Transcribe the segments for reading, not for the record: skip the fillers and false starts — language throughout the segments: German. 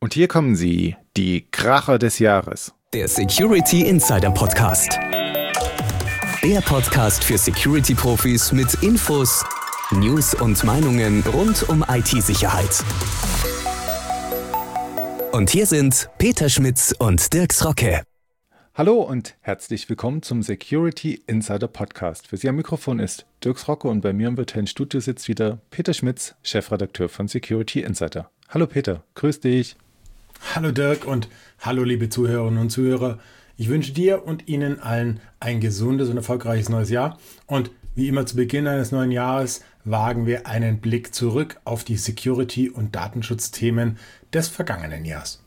Und hier kommen sie, die Kracher des Jahres. Der Security Insider Podcast. Der Podcast für Security-Profis mit Infos, News und Meinungen rund um IT-Sicherheit. Und hier sind Peter Schmitz und Dirks Rocke. Hallo und herzlich willkommen zum Security Insider Podcast. Für Sie am Mikrofon ist Dirks Rocke und bei mir im virtuellen Studio sitzt wieder Peter Schmitz, Chefredakteur von Security Insider. Hallo Peter, grüß dich. Hallo Dirk und hallo liebe Zuhörerinnen und Zuhörer. Ich wünsche dir und Ihnen allen ein gesundes und erfolgreiches neues Jahr. Und wie immer zu Beginn eines neuen Jahres wagen wir einen Blick zurück auf die Security- und Datenschutzthemen des vergangenen Jahres.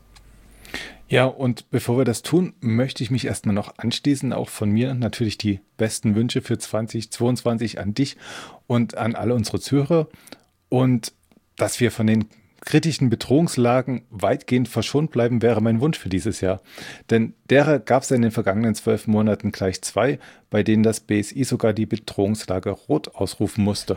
Ja, und bevor wir das tun, möchte ich mich erstmal noch anschließen. Auch von mir natürlich die besten Wünsche für 2022 an dich und an alle unsere Zuhörer. Und dass wir von den kritischen Bedrohungslagen weitgehend verschont bleiben, wäre mein Wunsch für dieses Jahr. Denn derer gab es in den vergangenen 12 Monaten gleich 2, bei denen das BSI sogar die Bedrohungslage rot ausrufen musste.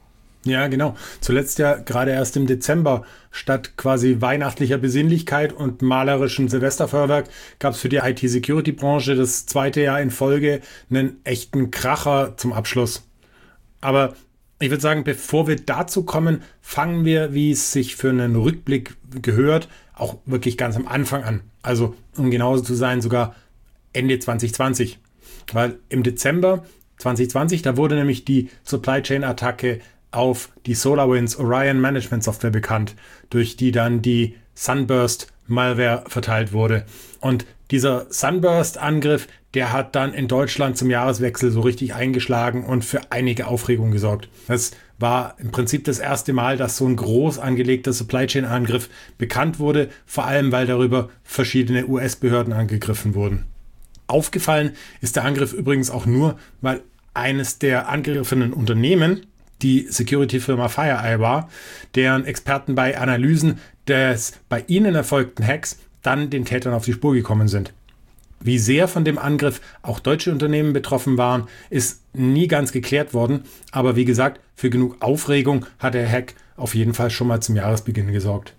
Ja, genau. Zuletzt ja gerade erst im Dezember statt quasi weihnachtlicher Besinnlichkeit und malerischen Silvesterfeuerwerk gab es für die IT-Security-Branche das zweite Jahr in Folge einen echten Kracher zum Abschluss. Aber ich würde sagen, bevor wir dazu kommen, fangen wir, wie es sich für einen Rückblick gehört, auch wirklich ganz am Anfang an. Also, um genauso zu sein, sogar Ende 2020. Weil im Dezember 2020, da wurde nämlich die Supply Chain Attacke auf die SolarWinds Orion Management Software bekannt, durch die dann die Sunburst Malware verteilt wurde. Und dieser Sunburst-Angriff, der hat dann in Deutschland zum Jahreswechsel so richtig eingeschlagen und für einige Aufregung gesorgt. Das war im Prinzip das erste Mal, dass so ein groß angelegter Supply Chain-Angriff bekannt wurde, vor allem weil darüber verschiedene US-Behörden angegriffen wurden. Aufgefallen ist der Angriff übrigens auch nur, weil eines der angegriffenen Unternehmen die Security-Firma FireEye war, deren Experten bei Analysen des bei ihnen erfolgten Hacks dann den Tätern auf die Spur gekommen sind. Wie sehr von dem Angriff auch deutsche Unternehmen betroffen waren, ist nie ganz geklärt worden, aber wie gesagt, für genug Aufregung hat der Hack auf jeden Fall schon mal zum Jahresbeginn gesorgt.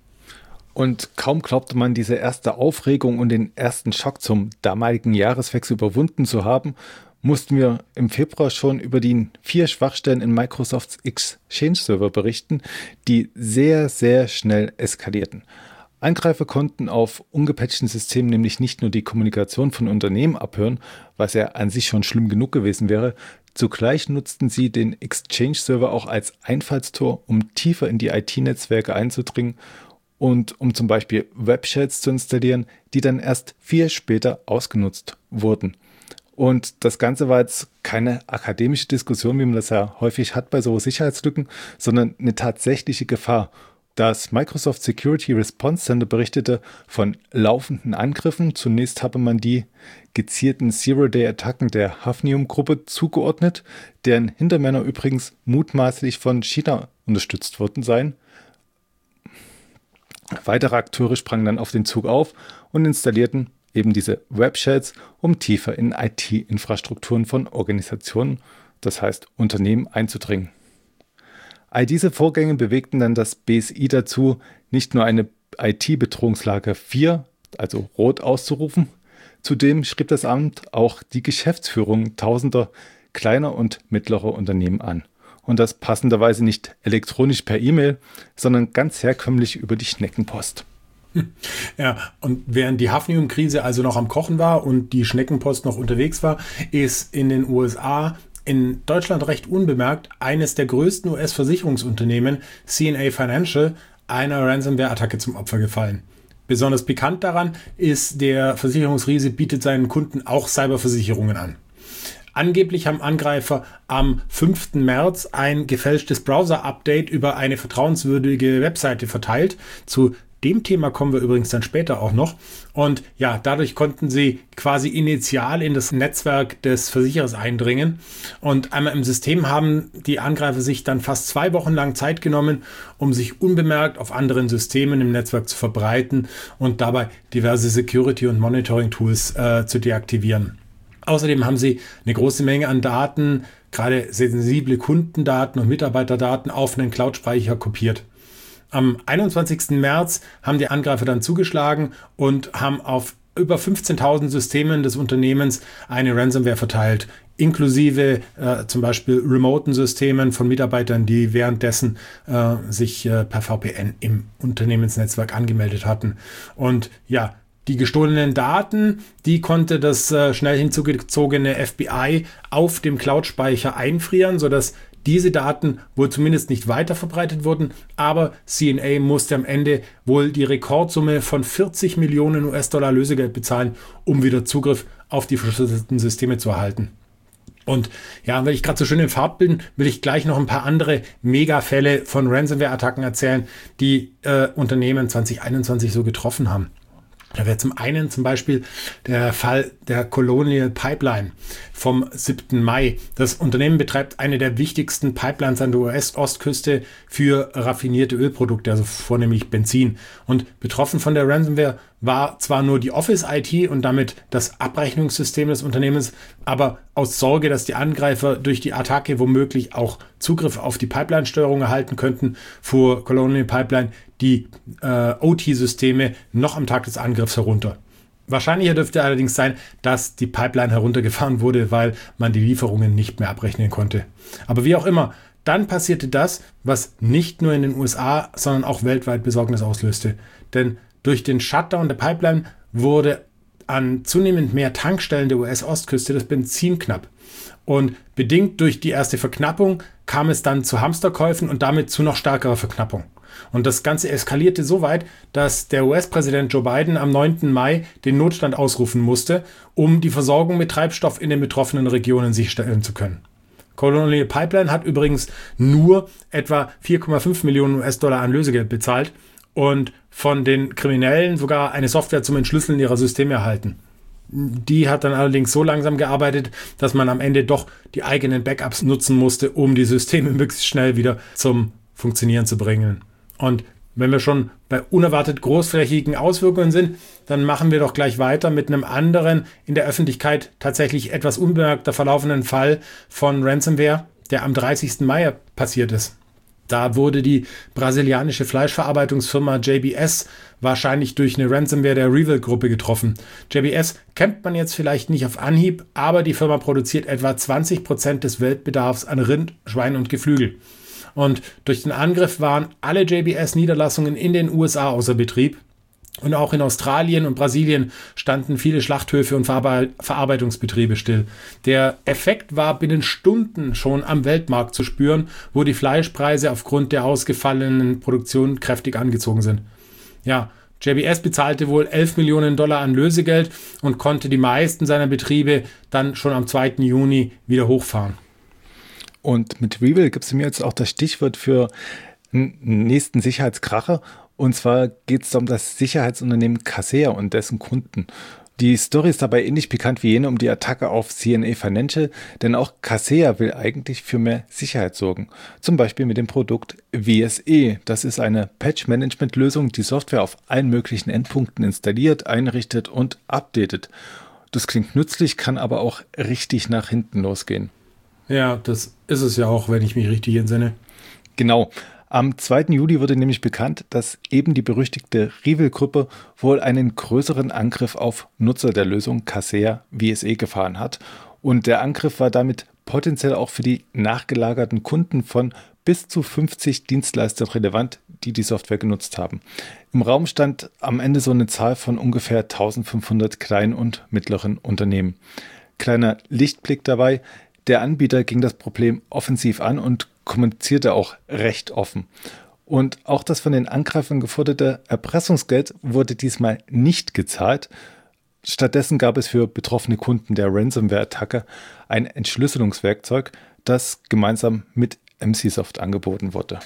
Und kaum glaubte man, diese erste Aufregung und den ersten Schock zum damaligen Jahreswechsel überwunden zu haben, mussten wir im Februar schon über die 4 Schwachstellen in Microsofts Exchange-Server berichten, die sehr, sehr schnell eskalierten. Angreifer konnten auf ungepatchten Systemen nämlich nicht nur die Kommunikation von Unternehmen abhören, was ja an sich schon schlimm genug gewesen wäre, zugleich nutzten sie den Exchange-Server auch als Einfallstor, um tiefer in die IT-Netzwerke einzudringen und um zum Beispiel Webshells zu installieren, die dann erst viel später ausgenutzt wurden. Und das Ganze war jetzt keine akademische Diskussion, wie man das ja häufig hat bei so Sicherheitslücken, sondern eine tatsächliche Gefahr. Das Microsoft Security Response Center berichtete von laufenden Angriffen. Zunächst habe man die gezielten Zero-Day-Attacken der Hafnium-Gruppe zugeordnet, deren Hintermänner übrigens mutmaßlich von China unterstützt worden seien. Weitere Akteure sprangen dann auf den Zug auf und installierten eben diese Webshells, um tiefer in IT-Infrastrukturen von Organisationen, das heißt Unternehmen, einzudringen. All diese Vorgänge bewegten dann das BSI dazu, nicht nur eine IT-Bedrohungslage 4, also rot, auszurufen. Zudem schrieb das Amt auch die Geschäftsführung tausender kleiner und mittlerer Unternehmen an. Und das passenderweise nicht elektronisch per E-Mail, sondern ganz herkömmlich über die Schneckenpost. Ja, und während die Hafnium-Krise also noch am Kochen war und die Schneckenpost noch unterwegs war, ist in den USA in Deutschland recht unbemerkt eines der größten US-Versicherungsunternehmen, CNA Financial, einer Ransomware-Attacke zum Opfer gefallen. Besonders bekannt daran ist, der Versicherungsriese bietet seinen Kunden auch Cyberversicherungen an. Angeblich haben Angreifer am 5. März ein gefälschtes Browser-Update über eine vertrauenswürdige Webseite verteilt. Zu dem Thema kommen wir übrigens dann später auch noch. Und ja, dadurch konnten sie quasi initial in das Netzwerk des Versicherers eindringen. Und einmal im System haben die Angreifer sich dann fast 2 Wochen lang Zeit genommen, um sich unbemerkt auf anderen Systemen im Netzwerk zu verbreiten und dabei diverse Security- und Monitoring-Tools zu deaktivieren. Außerdem haben sie eine große Menge an Daten, gerade sensible Kundendaten und Mitarbeiterdaten auf einen Cloud-Speicher kopiert. Am 21. März haben die Angreifer dann zugeschlagen und haben auf über 15.000 Systemen des Unternehmens eine Ransomware verteilt, inklusive zum Beispiel remoten Systemen von Mitarbeitern, die währenddessen sich per VPN im Unternehmensnetzwerk angemeldet hatten. Und ja, die gestohlenen Daten, die konnte das schnell hinzugezogene FBI auf dem Cloud-Speicher einfrieren, sodass diese Daten wohl zumindest nicht weiter verbreitet wurden, aber CNA musste am Ende wohl die Rekordsumme von 40 Millionen US-Dollar Lösegeld bezahlen, um wieder Zugriff auf die verschlüsselten Systeme zu erhalten. Und ja, weil ich gerade so schön in Fahrt bin, will ich gleich noch ein paar andere Megafälle von Ransomware-Attacken erzählen, die Unternehmen 2021 so getroffen haben. Da wäre zum einen zum Beispiel der Fall der Colonial Pipeline vom 7. Mai. Das Unternehmen betreibt eine der wichtigsten Pipelines an der US-Ostküste für raffinierte Ölprodukte, also vornehmlich Benzin. Und betroffen von der Ransomware war zwar nur die Office-IT und damit das Abrechnungssystem des Unternehmens, aber aus Sorge, dass die Angreifer durch die Attacke womöglich auch Zugriff auf die Pipeline-Steuerung erhalten könnten, fuhr Colonial Pipeline die OT-Systeme noch am Tag des Angriffs herunter. Wahrscheinlicher dürfte allerdings sein, dass die Pipeline heruntergefahren wurde, weil man die Lieferungen nicht mehr abrechnen konnte. Aber wie auch immer, dann passierte das, was nicht nur in den USA, sondern auch weltweit Besorgnis auslöste. Denn durch den Shutdown der Pipeline wurde an zunehmend mehr Tankstellen der US-Ostküste das Benzin knapp. Und bedingt durch die erste Verknappung kam es dann zu Hamsterkäufen und damit zu noch stärkerer Verknappung. Und das Ganze eskalierte so weit, dass der US-Präsident Joe Biden am 9. Mai den Notstand ausrufen musste, um die Versorgung mit Treibstoff in den betroffenen Regionen sicherstellen zu können. Colonial Pipeline hat übrigens nur etwa 4,5 Millionen US-Dollar an Lösegeld bezahlt und von den Kriminellen sogar eine Software zum Entschlüsseln ihrer Systeme erhalten. Die hat dann allerdings so langsam gearbeitet, dass man am Ende doch die eigenen Backups nutzen musste, um die Systeme möglichst schnell wieder zum Funktionieren zu bringen. Und wenn wir schon bei unerwartet großflächigen Auswirkungen sind, dann machen wir doch gleich weiter mit einem anderen, in der Öffentlichkeit tatsächlich etwas unbemerkter verlaufenden Fall von Ransomware, der am 30. Mai passiert ist. Da wurde die brasilianische Fleischverarbeitungsfirma JBS wahrscheinlich durch eine Ransomware der REvil-Gruppe getroffen. JBS kennt man jetzt vielleicht nicht auf Anhieb, aber die Firma produziert etwa 20% des Weltbedarfs an Rind, Schwein und Geflügel. Und durch den Angriff waren alle JBS-Niederlassungen in den USA außer Betrieb. Und auch in Australien und Brasilien standen viele Schlachthöfe und Verarbeitungsbetriebe still. Der Effekt war binnen Stunden schon am Weltmarkt zu spüren, wo die Fleischpreise aufgrund der ausgefallenen Produktion kräftig angezogen sind. Ja, JBS bezahlte wohl 11 Millionen Dollar an Lösegeld und konnte die meisten seiner Betriebe dann schon am 2. Juni wieder hochfahren. Und mit REvil gibt es mir jetzt auch das Stichwort für einen nächsten Sicherheitskracher. Und zwar geht es um das Sicherheitsunternehmen Kaseya und dessen Kunden. Die Story ist dabei ähnlich bekannt wie jene um die Attacke auf CNA Financial, denn auch Kaseya will eigentlich für mehr Sicherheit sorgen. Zum Beispiel mit dem Produkt WSE. Das ist eine Patch-Management-Lösung, die Software auf allen möglichen Endpunkten installiert, einrichtet und updatet. Das klingt nützlich, kann aber auch richtig nach hinten losgehen. Ja, das ist es ja auch, wenn ich mich richtig entsinne. Genau. Am 2. Juli wurde nämlich bekannt, dass eben die berüchtigte REvil-Gruppe wohl einen größeren Angriff auf Nutzer der Lösung Kaseya WSE gefahren hat. Und der Angriff war damit potenziell auch für die nachgelagerten Kunden von bis zu 50 Dienstleistern relevant, die die Software genutzt haben. Im Raum stand am Ende so eine Zahl von ungefähr 1500 kleinen und mittleren Unternehmen. Kleiner Lichtblick dabei: Der Anbieter ging das Problem offensiv an und kommunizierte auch recht offen. Und auch das von den Angreifern geforderte Erpressungsgeld wurde diesmal nicht gezahlt. Stattdessen gab es für betroffene Kunden der Ransomware-Attacke ein Entschlüsselungswerkzeug, das gemeinsam mit MC-Soft angeboten wurde.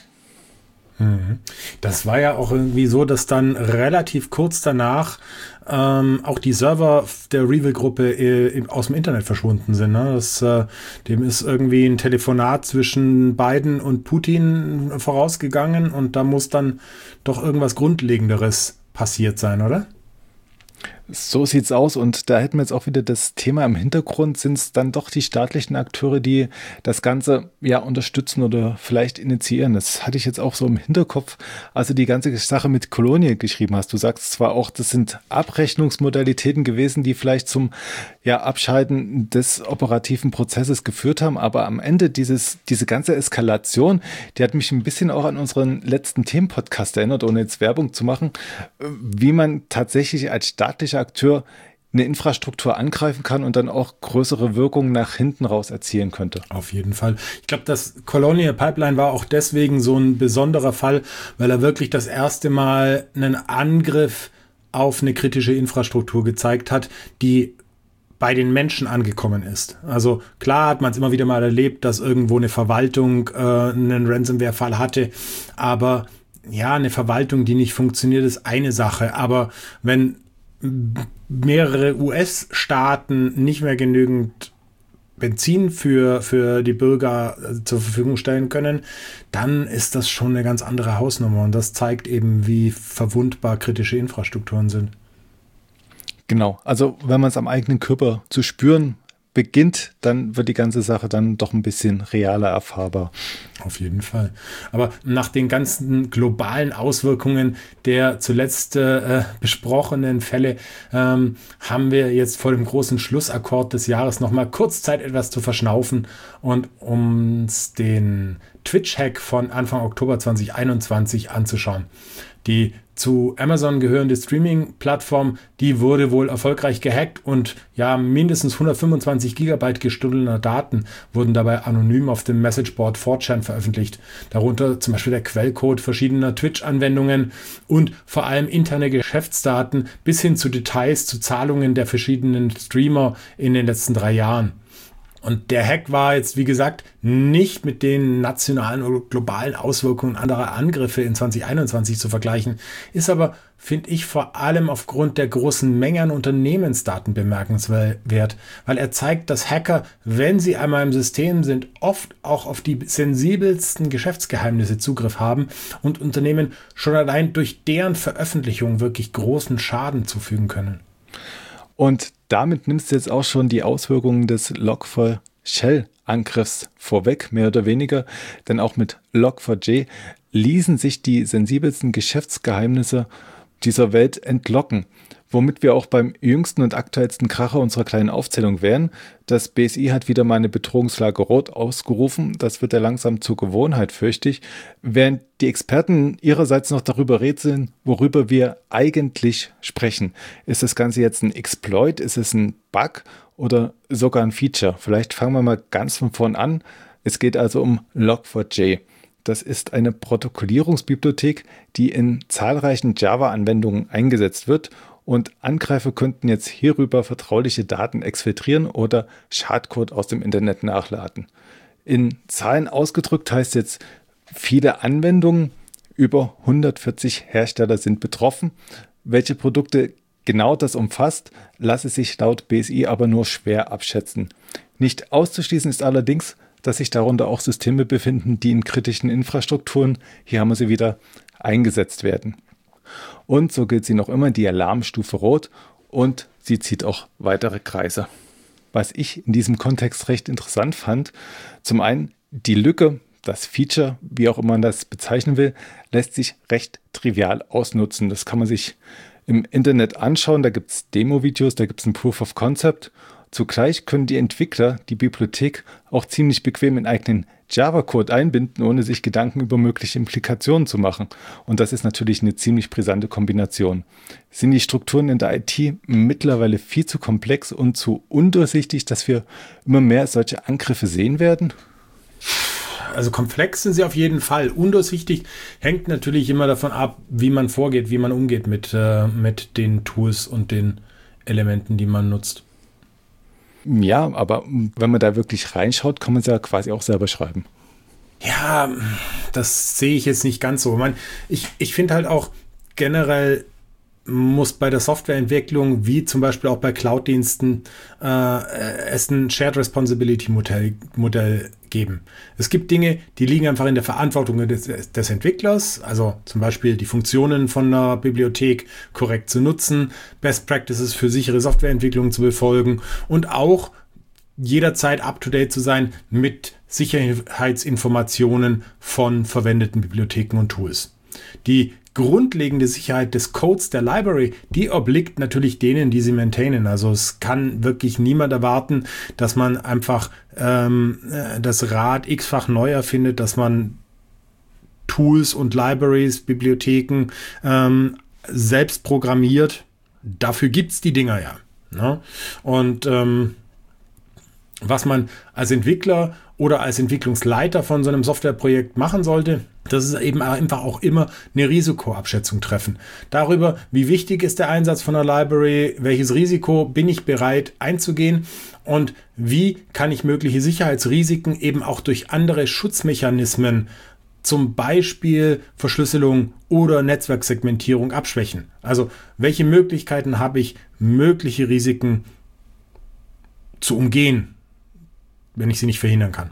Das war ja auch irgendwie so, dass dann relativ kurz danach auch die Server der REvil-Gruppe aus dem Internet verschwunden sind. Ne? Dem ist irgendwie ein Telefonat zwischen Biden und Putin vorausgegangen und da muss dann doch irgendwas Grundlegenderes passiert sein, oder? So sieht's aus und da hätten wir jetzt auch wieder das Thema im Hintergrund. Sind es dann doch die staatlichen Akteure, die das Ganze ja unterstützen oder vielleicht initiieren? Das hatte ich jetzt auch so im Hinterkopf, als du die ganze Sache mit Colonial geschrieben hast. Du sagst zwar auch, das sind Abrechnungsmodalitäten gewesen, die vielleicht zum Abschalten des operativen Prozesses geführt haben, aber am Ende diese ganze Eskalation, die hat mich ein bisschen auch an unseren letzten Themenpodcast erinnert, ohne jetzt Werbung zu machen, wie man tatsächlich als staatlicher Akteur eine Infrastruktur angreifen kann und dann auch größere Wirkungen nach hinten raus erzielen könnte. Auf jeden Fall. Ich glaube, das Colonial Pipeline war auch deswegen so ein besonderer Fall, weil er wirklich das erste Mal einen Angriff auf eine kritische Infrastruktur gezeigt hat, die bei den Menschen angekommen ist. Also klar hat man es immer wieder mal erlebt, dass irgendwo eine Verwaltung einen Ransomware-Fall hatte, aber ja, eine Verwaltung, die nicht funktioniert, ist eine Sache. Aber wenn mehrere US-Staaten nicht mehr genügend Benzin für die Bürger zur Verfügung stellen können, dann ist das schon eine ganz andere Hausnummer. Und das zeigt eben, wie verwundbar kritische Infrastrukturen sind. Genau, also wenn man es am eigenen Körper zu spüren beginnt, dann wird die ganze Sache dann doch ein bisschen realer erfahrbar. Auf jeden Fall. Aber nach den ganzen globalen Auswirkungen der zuletzt besprochenen Fälle haben wir jetzt vor dem großen Schlussakkord des Jahres nochmal kurz Zeit, etwas zu verschnaufen und uns den Twitch-Hack von Anfang Oktober 2021 anzuschauen. Die zu Amazon gehörende Streaming-Plattform, die wurde wohl erfolgreich gehackt und ja, mindestens 125 Gigabyte gestohlener Daten wurden dabei anonym auf dem Messageboard 4chan veröffentlicht. Darunter zum Beispiel der Quellcode verschiedener Twitch-Anwendungen und vor allem interne Geschäftsdaten bis hin zu Details zu Zahlungen der verschiedenen Streamer in den letzten 3 Jahren. Und der Hack war jetzt, wie gesagt, nicht mit den nationalen oder globalen Auswirkungen anderer Angriffe in 2021 zu vergleichen, ist aber, finde ich, vor allem aufgrund der großen Menge an Unternehmensdaten bemerkenswert, weil er zeigt, dass Hacker, wenn sie einmal im System sind, oft auch auf die sensibelsten Geschäftsgeheimnisse Zugriff haben und Unternehmen schon allein durch deren Veröffentlichung wirklich großen Schaden zufügen können. Und damit nimmst du jetzt auch schon die Auswirkungen des Log4Shell-Angriffs vorweg, mehr oder weniger. Denn auch mit Log4j ließen sich die sensibelsten Geschäftsgeheimnisse dieser Welt entlocken. Womit wir auch beim jüngsten und aktuellsten Kracher unserer kleinen Aufzählung wären. Das BSI hat wieder mal eine Bedrohungslage Rot ausgerufen. Das wird ja langsam zur Gewohnheit, fürchte ich. Während die Experten ihrerseits noch darüber rätseln, worüber wir eigentlich sprechen. Ist das Ganze jetzt ein Exploit? Ist es ein Bug oder sogar ein Feature? Vielleicht fangen wir mal ganz von vorn an. Es geht also um Log4j. Das ist eine Protokollierungsbibliothek, die in zahlreichen Java-Anwendungen eingesetzt wird. Und Angreifer könnten jetzt hierüber vertrauliche Daten exfiltrieren oder Schadcode aus dem Internet nachladen. In Zahlen ausgedrückt heißt jetzt, viele Anwendungen, über 140 Hersteller sind betroffen. Welche Produkte genau das umfasst, lasse sich laut BSI aber nur schwer abschätzen. Nicht auszuschließen ist allerdings, dass sich darunter auch Systeme befinden, die in kritischen Infrastrukturen, hier haben wir sie wieder, eingesetzt werden. Und so gilt sie noch immer die Alarmstufe Rot und sie zieht auch weitere Kreise. Was ich in diesem Kontext recht interessant fand, zum einen die Lücke, das Feature, wie auch immer man das bezeichnen will, lässt sich recht trivial ausnutzen. Das kann man sich im Internet anschauen, da gibt es Demo-Videos, da gibt es ein Proof of Concept. Zugleich können die Entwickler die Bibliothek auch ziemlich bequem in eigenen Java-Code einbinden, ohne sich Gedanken über mögliche Implikationen zu machen. Und das ist natürlich eine ziemlich brisante Kombination. Sind die Strukturen in der IT mittlerweile viel zu komplex und zu undurchsichtig, dass wir immer mehr solche Angriffe sehen werden? Also komplex sind sie auf jeden Fall. Undurchsichtig hängt natürlich immer davon ab, wie man vorgeht, wie man umgeht mit den Tools und den Elementen, die man nutzt. Ja, aber wenn man da wirklich reinschaut, kann man es ja quasi auch selber schreiben. Ja, das sehe ich jetzt nicht ganz so. Ich finde halt auch generell muss bei der Softwareentwicklung, wie zum Beispiel auch bei Cloud-Diensten, es ein Shared Responsibility Modell geben. Es gibt Dinge, die liegen einfach in der Verantwortung des Entwicklers, also zum Beispiel die Funktionen von einer Bibliothek korrekt zu nutzen, Best Practices für sichere Softwareentwicklung zu befolgen und auch jederzeit up-to-date zu sein mit Sicherheitsinformationen von verwendeten Bibliotheken und Tools. Die grundlegende Sicherheit des Codes der Library, die obliegt natürlich denen, die sie maintainen. Also es kann wirklich niemand erwarten, dass man einfach das Rad x-fach neu erfindet, dass man Tools und Libraries, Bibliotheken selbst programmiert. Dafür gibt's die Dinger ja. Ne? Und was man als Entwickler oder als Entwicklungsleiter von so einem Softwareprojekt machen sollte, das ist eben einfach auch immer eine Risikoabschätzung treffen. Darüber, wie wichtig ist der Einsatz von einer Library, welches Risiko bin ich bereit einzugehen und wie kann ich mögliche Sicherheitsrisiken eben auch durch andere Schutzmechanismen, zum Beispiel Verschlüsselung oder Netzwerksegmentierung abschwächen. Also welche Möglichkeiten habe ich, mögliche Risiken zu umgehen, wenn ich sie nicht verhindern kann.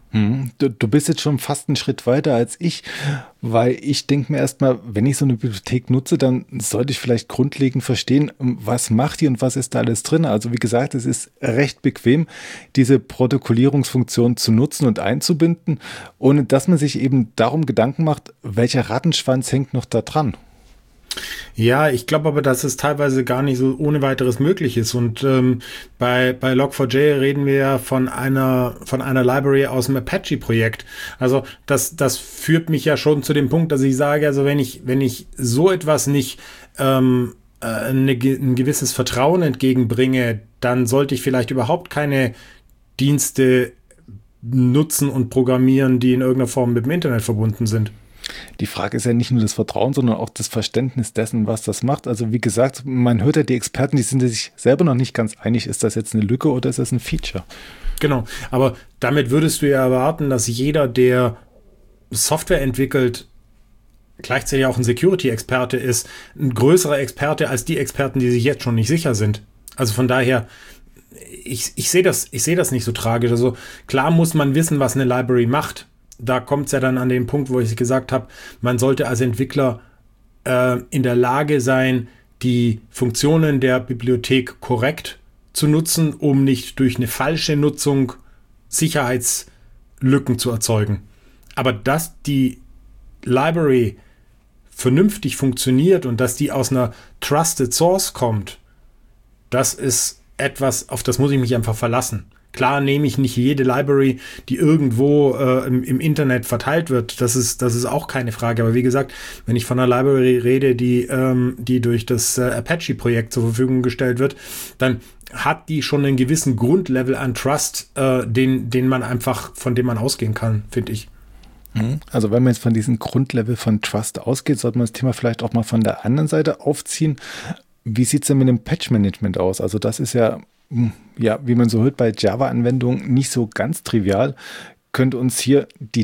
Du bist jetzt schon fast einen Schritt weiter als ich, weil ich denke mir erstmal, wenn ich so eine Bibliothek nutze, dann sollte ich vielleicht grundlegend verstehen, was macht die und was ist da alles drin. Also wie gesagt, es ist recht bequem, diese Protokollierungsfunktion zu nutzen und einzubinden, ohne dass man sich eben darum Gedanken macht, welcher Rattenschwanz hängt noch da dran. Ja, ich glaube aber, dass es teilweise gar nicht so ohne weiteres möglich ist. Und bei Log4j reden wir ja von einer Library aus dem Apache-Projekt. Also das führt mich ja schon zu dem Punkt, dass ich sage, also wenn ich so etwas nicht ein gewisses Vertrauen entgegenbringe, dann sollte ich vielleicht überhaupt keine Dienste nutzen und programmieren, die in irgendeiner Form mit dem Internet verbunden sind. Die Frage ist ja nicht nur das Vertrauen, sondern auch das Verständnis dessen, was das macht. Also wie gesagt, man hört ja die Experten, die sind sich selber noch nicht ganz einig, ist das jetzt eine Lücke oder ist das ein Feature? Genau, aber damit würdest du ja erwarten, dass jeder, der Software entwickelt, gleichzeitig auch ein Security-Experte ist, ein größerer Experte als die Experten, die sich jetzt schon nicht sicher sind. Also von daher, ich sehe das nicht so tragisch. Also klar muss man wissen, was eine Library macht. Da kommt es ja dann an den Punkt, wo ich gesagt habe, man sollte als Entwickler in der Lage sein, die Funktionen der Bibliothek korrekt zu nutzen, um nicht durch eine falsche Nutzung Sicherheitslücken zu erzeugen. Aber dass die Library vernünftig funktioniert und dass die aus einer Trusted Source kommt, das ist etwas, auf das muss ich mich einfach verlassen. Klar nehme ich nicht jede Library, die irgendwo im Internet verteilt wird. Das ist auch keine Frage. Aber wie gesagt, wenn ich von einer Library rede, die durch das Apache-Projekt zur Verfügung gestellt wird, dann hat die schon einen gewissen Grundlevel an Trust, von dem man ausgehen kann, finde ich. Also wenn man jetzt von diesem Grundlevel von Trust ausgeht, sollte man das Thema vielleicht auch mal von der anderen Seite aufziehen. Wie sieht es denn mit dem Patch-Management aus? Also das ist ja, wie man so hört, bei Java-Anwendungen nicht so ganz trivial. Könnte uns hier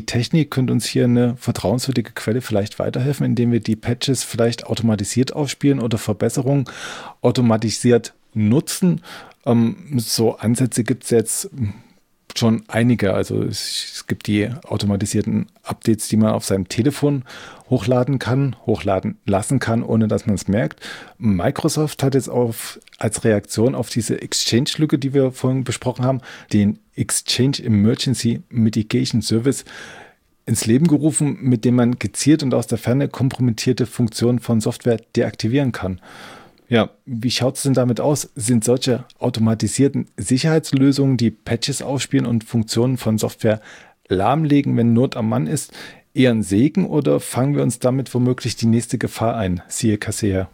eine vertrauenswürdige Quelle vielleicht weiterhelfen, indem wir die Patches vielleicht automatisiert aufspielen oder Verbesserungen automatisiert nutzen? So Ansätze gibt es jetzt schon einige. Also es gibt die automatisierten Updates, die man auf seinem Telefon hochladen lassen kann, ohne dass man es merkt. Microsoft hat jetzt als Reaktion auf diese Exchange-Lücke, die wir vorhin besprochen haben, den Exchange Emergency Mitigation Service ins Leben gerufen, mit dem man gezielt und aus der Ferne kompromittierte Funktionen von Software deaktivieren kann. Ja, wie schaut es denn damit aus? Sind solche automatisierten Sicherheitslösungen, die Patches aufspielen und Funktionen von Software lahmlegen, wenn Not am Mann ist, eher ein Segen oder fangen wir uns damit womöglich die nächste Gefahr ein? Siehe Kaseya.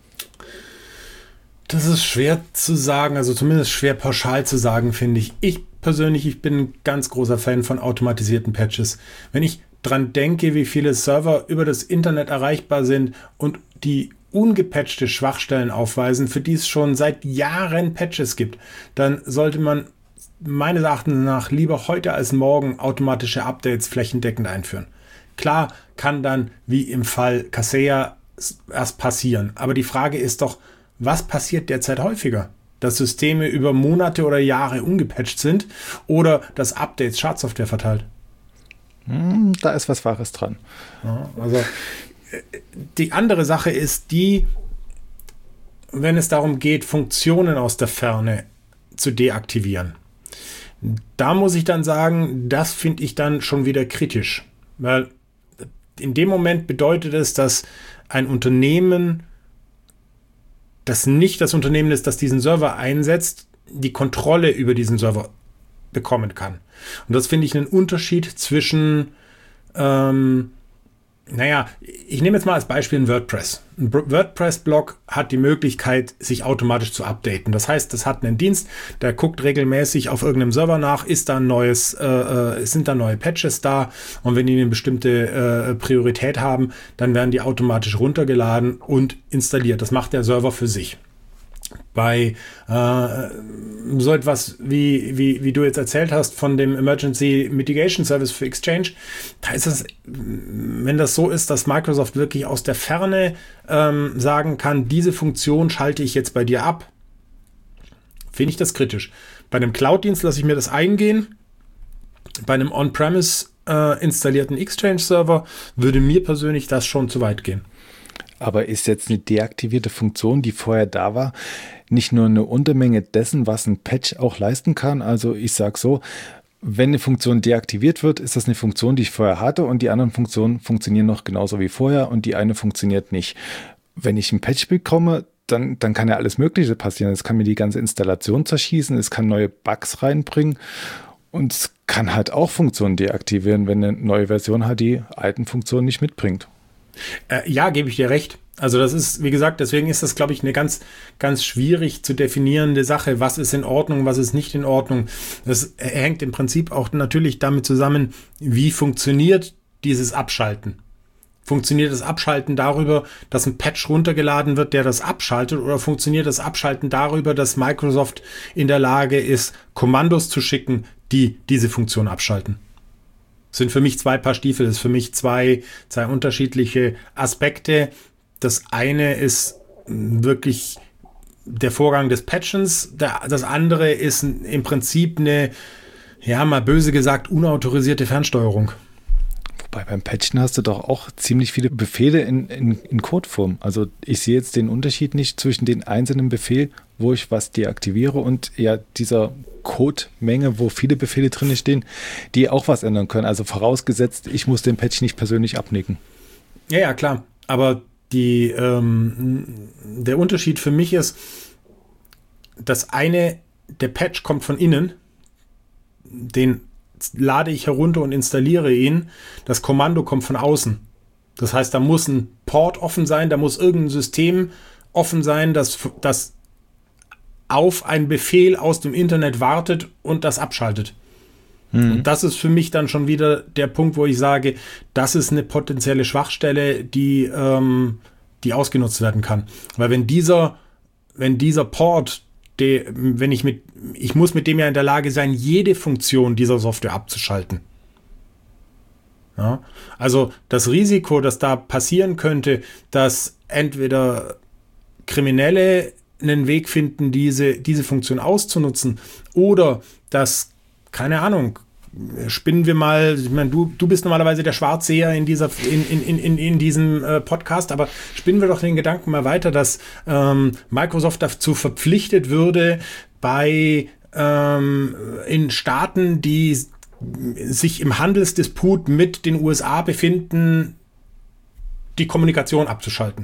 Das ist schwer zu sagen, also zumindest schwer pauschal zu sagen, finde ich. Ich persönlich bin ein ganz großer Fan von automatisierten Patches. Wenn ich dran denke, wie viele Server über das Internet erreichbar sind und die ungepatchte Schwachstellen aufweisen, für die es schon seit Jahren Patches gibt, dann sollte man meines Erachtens nach lieber heute als morgen automatische Updates flächendeckend einführen. Klar kann dann, wie im Fall Kaseya, erst passieren. Aber die Frage ist doch, was passiert derzeit häufiger? Dass Systeme über Monate oder Jahre ungepatcht sind oder dass Updates Schadsoftware verteilt? Da ist was Wahres dran. Ja, also die andere Sache ist die, wenn es darum geht, Funktionen aus der Ferne zu deaktivieren. Da muss ich dann sagen, das finde ich dann schon wieder kritisch. Weil in dem Moment bedeutet es, dass ein Unternehmen, das nicht das Unternehmen ist, das diesen Server einsetzt, die Kontrolle über diesen Server bekommen kann. Und das finde ich einen Unterschied zwischen, ich nehme jetzt mal als Beispiel ein WordPress. Ein WordPress-Blog hat die Möglichkeit, sich automatisch zu updaten. Das heißt, das hat einen Dienst, der guckt regelmäßig auf irgendeinem Server nach, sind da neue Patches da, und wenn die eine bestimmte Priorität haben, dann werden die automatisch runtergeladen und installiert. Das macht der Server für sich. Bei so etwas wie du jetzt erzählt hast von dem Emergency Mitigation Service für Exchange, da ist es, wenn das so ist, dass Microsoft wirklich aus der Ferne sagen kann, diese Funktion schalte ich jetzt bei dir ab, finde ich das kritisch. Bei einem Cloud-Dienst lasse ich mir das eingehen. Bei einem On-Premise installierten Exchange-Server würde mir persönlich das schon zu weit gehen. Aber ist jetzt eine deaktivierte Funktion, die vorher da war, nicht nur eine Untermenge dessen, was ein Patch auch leisten kann? Also ich sage so, wenn eine Funktion deaktiviert wird, ist das eine Funktion, die ich vorher hatte, und die anderen Funktionen funktionieren noch genauso wie vorher und die eine funktioniert nicht. Wenn ich ein Patch bekomme, dann kann ja alles Mögliche passieren. Es kann mir die ganze Installation zerschießen, es kann neue Bugs reinbringen und es kann halt auch Funktionen deaktivieren, wenn eine neue Version halt die alten Funktionen nicht mitbringt. Ja, gebe ich dir recht. Also das ist, wie gesagt, deswegen ist das, glaube ich, eine ganz, ganz schwierig zu definierende Sache. Was ist in Ordnung, was ist nicht in Ordnung? Das hängt im Prinzip auch natürlich damit zusammen, wie funktioniert dieses Abschalten? Funktioniert das Abschalten darüber, dass ein Patch runtergeladen wird, der das abschaltet, oder funktioniert das Abschalten darüber, dass Microsoft in der Lage ist, Kommandos zu schicken, die diese Funktion abschalten? Sind für mich zwei Paar Stiefel, das ist für mich zwei unterschiedliche Aspekte. Das eine ist wirklich der Vorgang des Patchens, das andere ist im Prinzip eine, ja, mal böse gesagt, unautorisierte Fernsteuerung. Wobei beim Patchen hast du doch auch ziemlich viele Befehle in Codeform. Also ich sehe jetzt den Unterschied nicht zwischen den einzelnen Befehlen, wo ich was deaktiviere, und ja dieser Codemenge, wo viele Befehle drin stehen, die auch was ändern können. Also vorausgesetzt, ich muss den Patch nicht persönlich abnicken. Ja, klar. Aber der Unterschied für mich ist, der Patch kommt von innen, den lade ich herunter und installiere ihn. Das Kommando kommt von außen. Das heißt, da muss ein Port offen sein, da muss irgendein System offen sein, das auf einen Befehl aus dem Internet wartet und das abschaltet. Und das ist für mich dann schon wieder der Punkt, wo ich sage, das ist eine potenzielle Schwachstelle, die ausgenutzt werden kann. Weil wenn dieser Port, ich muss mit dem ja in der Lage sein, jede Funktion dieser Software abzuschalten. Ja? Also das Risiko, das da passieren könnte, dass entweder Kriminelle einen Weg finden, diese Funktion auszunutzen, oder dass, keine Ahnung, spinnen wir mal, ich meine, du bist normalerweise der Schwarzseher in diesem Podcast, aber spinnen wir doch den Gedanken mal weiter, dass Microsoft dazu verpflichtet würde, in Staaten, die sich im Handelsdisput mit den USA befinden, die Kommunikation abzuschalten.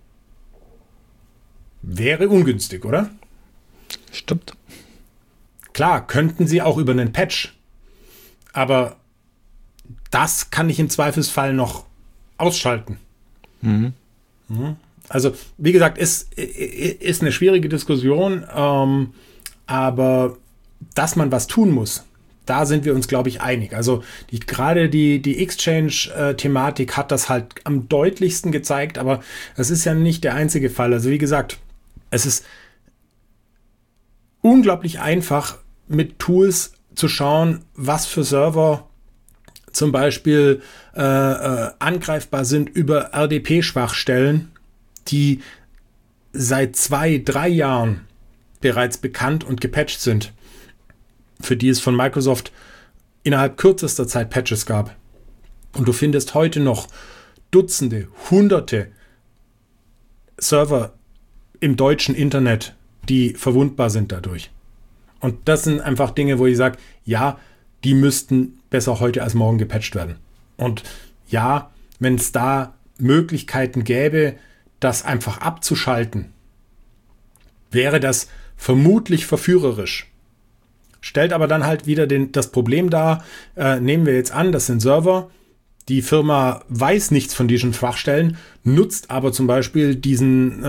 Wäre ungünstig, oder? Stimmt. Klar, könnten sie auch über einen Patch. Aber das kann ich im Zweifelsfall noch ausschalten. Mhm. Also, wie gesagt, ist eine schwierige Diskussion. Aber dass man was tun muss, da sind wir uns, glaube ich, einig. Also gerade die Exchange-Thematik hat das halt am deutlichsten gezeigt. Aber es ist ja nicht der einzige Fall. Also wie gesagt, es ist unglaublich einfach, mit Tools zu schauen, was für Server zum Beispiel angreifbar sind über RDP-Schwachstellen die seit 2-3 Jahren bereits bekannt und gepatcht sind, für die es von Microsoft innerhalb kürzester Zeit Patches gab. Und du findest heute noch Dutzende, Hunderte Server im deutschen Internet, die verwundbar sind dadurch. Und das sind einfach Dinge, wo ich sage, ja, die müssten besser heute als morgen gepatcht werden. Und ja, wenn es da Möglichkeiten gäbe, das einfach abzuschalten, wäre das vermutlich verführerisch. Stellt aber dann halt wieder das Problem dar, nehmen wir jetzt an, das sind Server, die Firma weiß nichts von diesen Schwachstellen, nutzt aber zum Beispiel dieses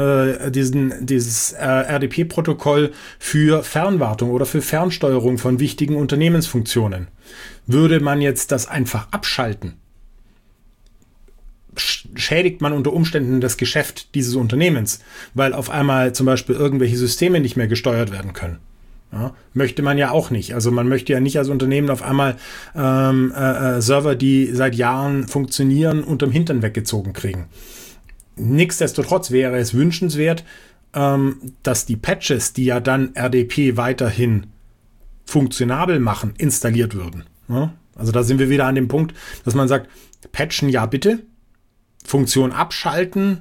RDP-Protokoll für Fernwartung oder für Fernsteuerung von wichtigen Unternehmensfunktionen. Würde man jetzt das einfach abschalten, schädigt man unter Umständen das Geschäft dieses Unternehmens, weil auf einmal zum Beispiel irgendwelche Systeme nicht mehr gesteuert werden können. Ja, möchte man ja auch nicht. Also man möchte ja nicht als Unternehmen auf einmal Server, die seit Jahren funktionieren, unterm Hintern weggezogen kriegen. Nichtsdestotrotz wäre es wünschenswert, dass die Patches, die ja dann RDP weiterhin funktionabel machen, installiert würden. Ja, also da sind wir wieder an dem Punkt, dass man sagt, patchen ja bitte, Funktion abschalten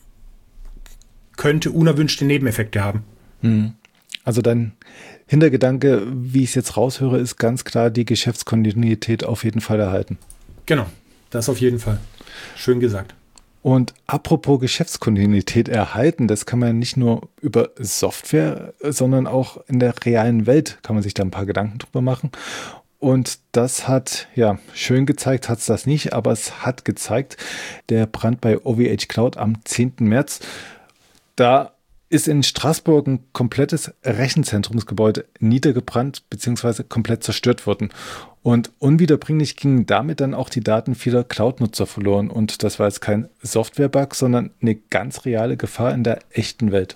könnte unerwünschte Nebeneffekte haben. Also dein Hintergedanke, wie ich es jetzt raushöre, ist ganz klar die Geschäftskontinuität auf jeden Fall erhalten. Genau, das auf jeden Fall. Schön gesagt. Und apropos Geschäftskontinuität erhalten, das kann man nicht nur über Software, sondern auch in der realen Welt kann man sich da ein paar Gedanken drüber machen. Und das hat, ja, schön gezeigt hat es das nicht, aber es hat gezeigt, der Brand bei OVH Cloud am 10. März, da ist in Straßburg ein komplettes Rechenzentrumsgebäude niedergebrannt bzw. komplett zerstört worden. Und unwiederbringlich gingen damit dann auch die Daten vieler Cloud-Nutzer verloren. Und das war jetzt kein Software-Bug, sondern eine ganz reale Gefahr in der echten Welt.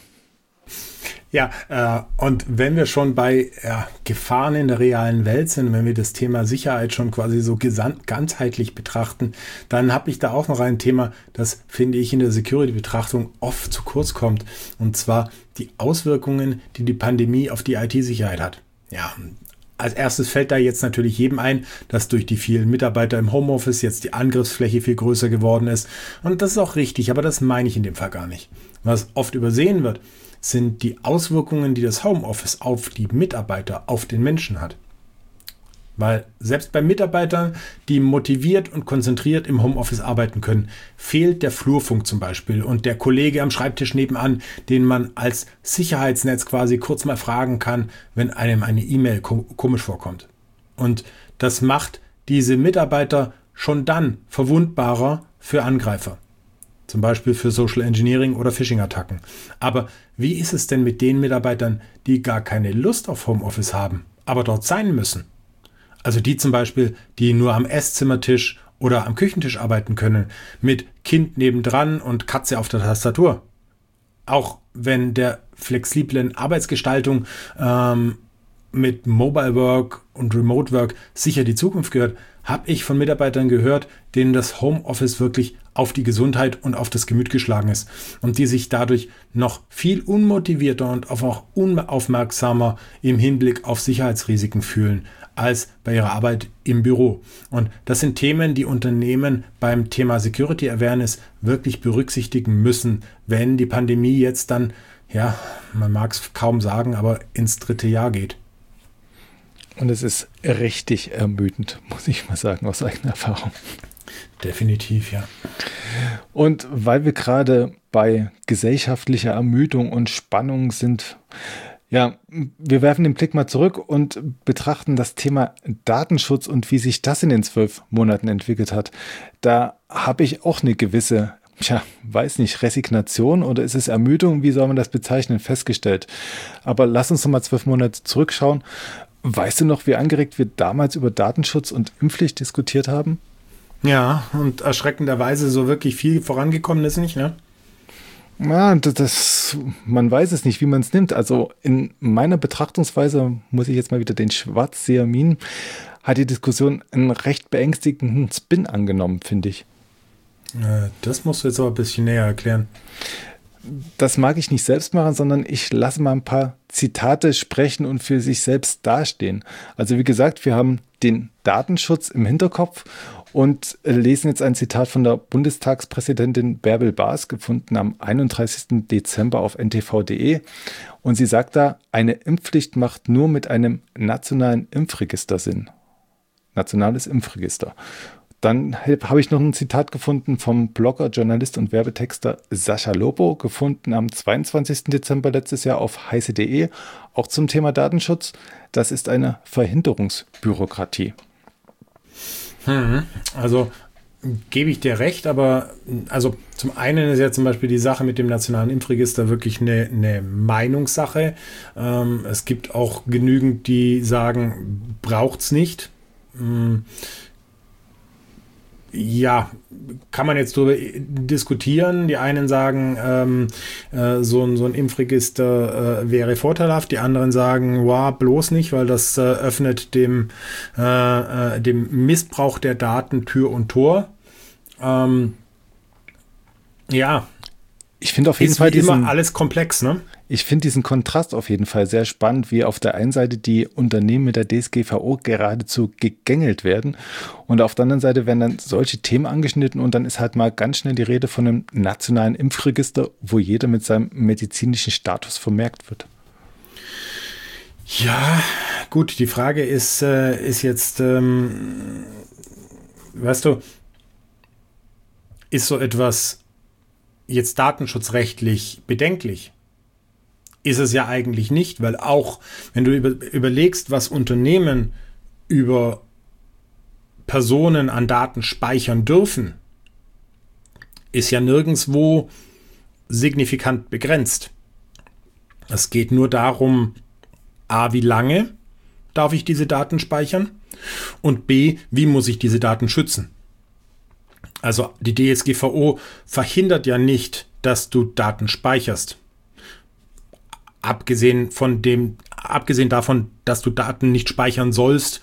Ja, und wenn wir schon bei Gefahren in der realen Welt sind, wenn wir das Thema Sicherheit schon quasi so ganzheitlich betrachten, dann habe ich da auch noch ein Thema, das, finde ich, in der Security-Betrachtung oft zu kurz kommt. Und zwar die Auswirkungen, die die Pandemie auf die IT-Sicherheit hat. Ja, als erstes fällt da jetzt natürlich jedem ein, dass durch die vielen Mitarbeiter im Homeoffice jetzt die Angriffsfläche viel größer geworden ist. Und das ist auch richtig, aber das meine ich in dem Fall gar nicht. Was oft übersehen wird, sind die Auswirkungen, die das Homeoffice auf die Mitarbeiter, auf den Menschen hat. Weil selbst bei Mitarbeitern, die motiviert und konzentriert im Homeoffice arbeiten können, fehlt der Flurfunk zum Beispiel und der Kollege am Schreibtisch nebenan, den man als Sicherheitsnetz quasi kurz mal fragen kann, wenn einem eine E-Mail komisch vorkommt. Und das macht diese Mitarbeiter schon dann verwundbarer für Angreifer. Zum Beispiel für Social Engineering oder Phishing-Attacken. Aber wie ist es denn mit den Mitarbeitern, die gar keine Lust auf Homeoffice haben, aber dort sein müssen? Also die zum Beispiel, die nur am Esszimmertisch oder am Küchentisch arbeiten können, mit Kind nebendran und Katze auf der Tastatur. Auch wenn der flexiblen Arbeitsgestaltung mit Mobile Work und Remote Work sicher die Zukunft gehört, habe ich von Mitarbeitern gehört, denen das Homeoffice wirklich auf die Gesundheit und auf das Gemüt geschlagen ist und die sich dadurch noch viel unmotivierter und auch unaufmerksamer im Hinblick auf Sicherheitsrisiken fühlen als bei ihrer Arbeit im Büro. Und das sind Themen, die Unternehmen beim Thema Security Awareness wirklich berücksichtigen müssen, wenn die Pandemie jetzt dann, ja, man mag es kaum sagen, aber ins 3. Jahr geht. Und es ist richtig ermüdend, muss ich mal sagen, aus eigener Erfahrung. Definitiv, ja. Und weil wir gerade bei gesellschaftlicher Ermüdung und Spannung sind, ja, wir werfen den Blick mal zurück und betrachten das Thema Datenschutz und wie sich das in den 12 Monaten entwickelt hat. Da habe ich auch eine gewisse, weiß nicht, Resignation oder ist es Ermüdung, wie soll man das bezeichnen, festgestellt. Aber lass uns noch mal 12 Monate zurückschauen. Weißt du noch, wie angeregt wir damals über Datenschutz und Impfpflicht diskutiert haben? Ja, und erschreckenderweise so wirklich viel vorangekommen ist nicht, ne? Ja, man weiß es nicht, wie man es nimmt. Also in meiner Betrachtungsweise muss ich jetzt mal wieder den Schwarzseher mimen, hat die Diskussion einen recht beängstigenden Spin angenommen, finde ich. Das musst du jetzt aber ein bisschen näher erklären. Das mag ich nicht selbst machen, sondern ich lasse mal ein paar Zitate sprechen und für sich selbst dastehen. Also wie gesagt, wir haben den Datenschutz im Hinterkopf und lesen jetzt ein Zitat von der Bundestagspräsidentin Bärbel Baas, gefunden am 31. Dezember auf ntv.de. Und sie sagt da, eine Impfpflicht macht nur mit einem nationalen Impfregister Sinn. Nationales Impfregister. Dann habe ich noch ein Zitat gefunden vom Blogger, Journalist und Werbetexter Sascha Lobo, gefunden am 22. Dezember letztes Jahr auf heise.de, auch zum Thema Datenschutz. Das ist eine Verhinderungsbürokratie. Also gebe ich dir recht, aber also zum einen ist ja zum Beispiel die Sache mit dem nationalen Impfregister wirklich eine Meinungssache. Es gibt auch genügend, die sagen, braucht's nicht. Ja, kann man jetzt darüber diskutieren. Die einen sagen, so ein Impfregister wäre vorteilhaft. Die anderen sagen, wow, bloß nicht, weil das öffnet dem Missbrauch der Daten Tür und Tor. Ja, ich finde auf jeden Fall immer alles komplex, ne? Ich finde diesen Kontrast auf jeden Fall sehr spannend, wie auf der einen Seite die Unternehmen mit der DSGVO geradezu gegängelt werden und auf der anderen Seite werden dann solche Themen angeschnitten und dann ist halt mal ganz schnell die Rede von einem nationalen Impfregister, wo jeder mit seinem medizinischen Status vermerkt wird. Ja, gut, die Frage ist jetzt, weißt du, ist so etwas jetzt datenschutzrechtlich bedenklich? Ist es ja eigentlich nicht, weil auch, wenn du überlegst, was Unternehmen über Personen an Daten speichern dürfen, ist ja nirgendwo signifikant begrenzt. Es geht nur darum, a, wie lange darf ich diese Daten speichern und b, wie muss ich diese Daten schützen? Also die DSGVO verhindert ja nicht, dass du Daten speicherst. Abgesehen davon, dass du Daten nicht speichern sollst,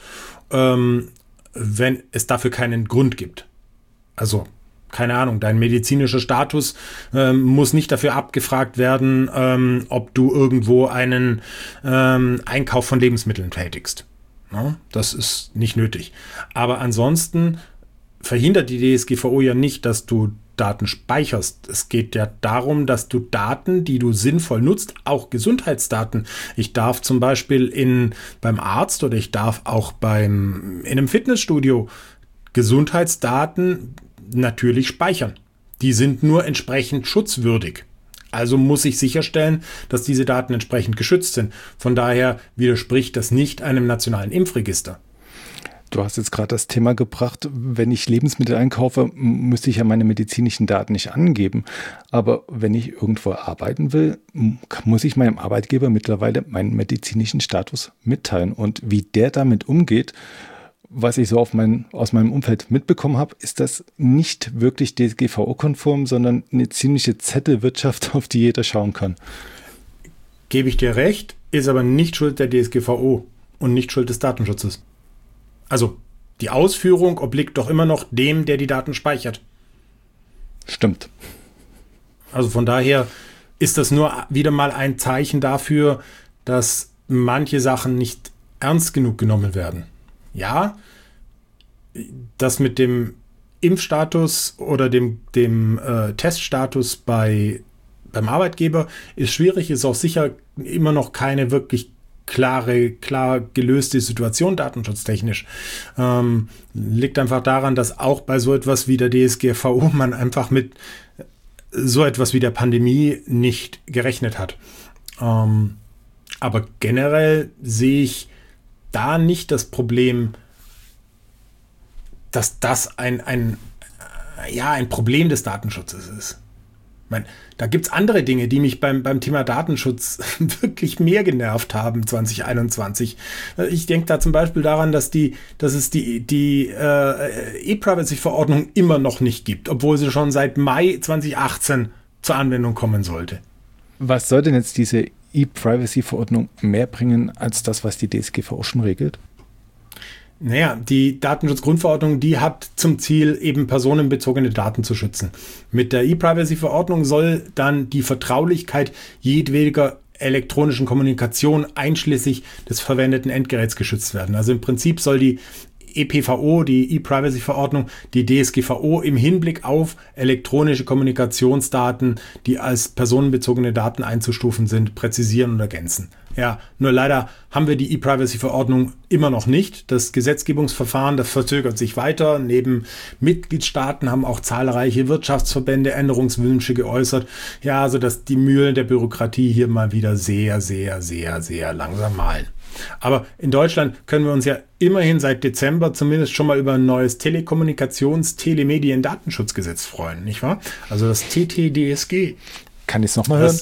wenn es dafür keinen Grund gibt. Also, keine Ahnung, dein medizinischer Status muss nicht dafür abgefragt werden, ob du irgendwo einen Einkauf von Lebensmitteln tätigst. Ja, das ist nicht nötig. Aber ansonsten verhindert die DSGVO ja nicht, dass du Daten speicherst. Es geht ja darum, dass du Daten, die du sinnvoll nutzt, auch Gesundheitsdaten. Ich darf zum Beispiel beim Arzt oder ich darf auch in einem Fitnessstudio Gesundheitsdaten natürlich speichern. Die sind nur entsprechend schutzwürdig. Also muss ich sicherstellen, dass diese Daten entsprechend geschützt sind. Von daher widerspricht das nicht einem nationalen Impfregister. Du hast jetzt gerade das Thema gebracht, wenn ich Lebensmittel einkaufe, müsste ich ja meine medizinischen Daten nicht angeben. Aber wenn ich irgendwo arbeiten will, muss ich meinem Arbeitgeber mittlerweile meinen medizinischen Status mitteilen. Und wie der damit umgeht, was ich so aus meinem Umfeld mitbekommen habe, ist das nicht wirklich DSGVO-konform, sondern eine ziemliche Zettelwirtschaft, auf die jeder schauen kann. Gebe ich dir recht, ist aber nicht Schuld der DSGVO und nicht Schuld des Datenschutzes. Also, die Ausführung obliegt doch immer noch dem, der die Daten speichert. Stimmt. Also von daher ist das nur wieder mal ein Zeichen dafür, dass manche Sachen nicht ernst genug genommen werden. Ja, das mit dem Impfstatus oder dem Teststatus beim Arbeitgeber ist schwierig, ist auch sicher immer noch keine wirklich klar gelöste Situation datenschutztechnisch. Liegt einfach daran, dass auch bei so etwas wie der DSGVO man einfach mit so etwas wie der Pandemie nicht gerechnet hat. Aber generell sehe ich da nicht das Problem, dass das ein Problem des Datenschutzes ist. Ich meine, da gibt es andere Dinge, die mich beim Thema Datenschutz wirklich mehr genervt haben 2021. Ich denke da zum Beispiel daran, dass es die E-Privacy-Verordnung immer noch nicht gibt, obwohl sie schon seit Mai 2018 zur Anwendung kommen sollte. Was soll denn jetzt diese E-Privacy-Verordnung mehr bringen als das, was die DSGVO schon regelt? Naja, die Datenschutzgrundverordnung, die hat zum Ziel, eben personenbezogene Daten zu schützen. Mit der E-Privacy-Verordnung soll dann die Vertraulichkeit jedweder elektronischen Kommunikation einschließlich des verwendeten Endgeräts geschützt werden. Also im Prinzip soll die EPVO, die E-Privacy-Verordnung, die DSGVO im Hinblick auf elektronische Kommunikationsdaten, die als personenbezogene Daten einzustufen sind, präzisieren und ergänzen. Ja, nur leider haben wir die E-Privacy-Verordnung immer noch nicht. Das Gesetzgebungsverfahren, das verzögert sich weiter. Neben Mitgliedstaaten haben auch zahlreiche Wirtschaftsverbände Änderungswünsche geäußert. Ja, sodass die Mühlen der Bürokratie hier mal wieder sehr, sehr, sehr, sehr langsam mahlen. Aber in Deutschland können wir uns ja immerhin seit Dezember zumindest schon mal über ein neues Telekommunikations-Telemedien-Datenschutzgesetz freuen, nicht wahr? Also das TTDSG. Kann ich es nochmal hören?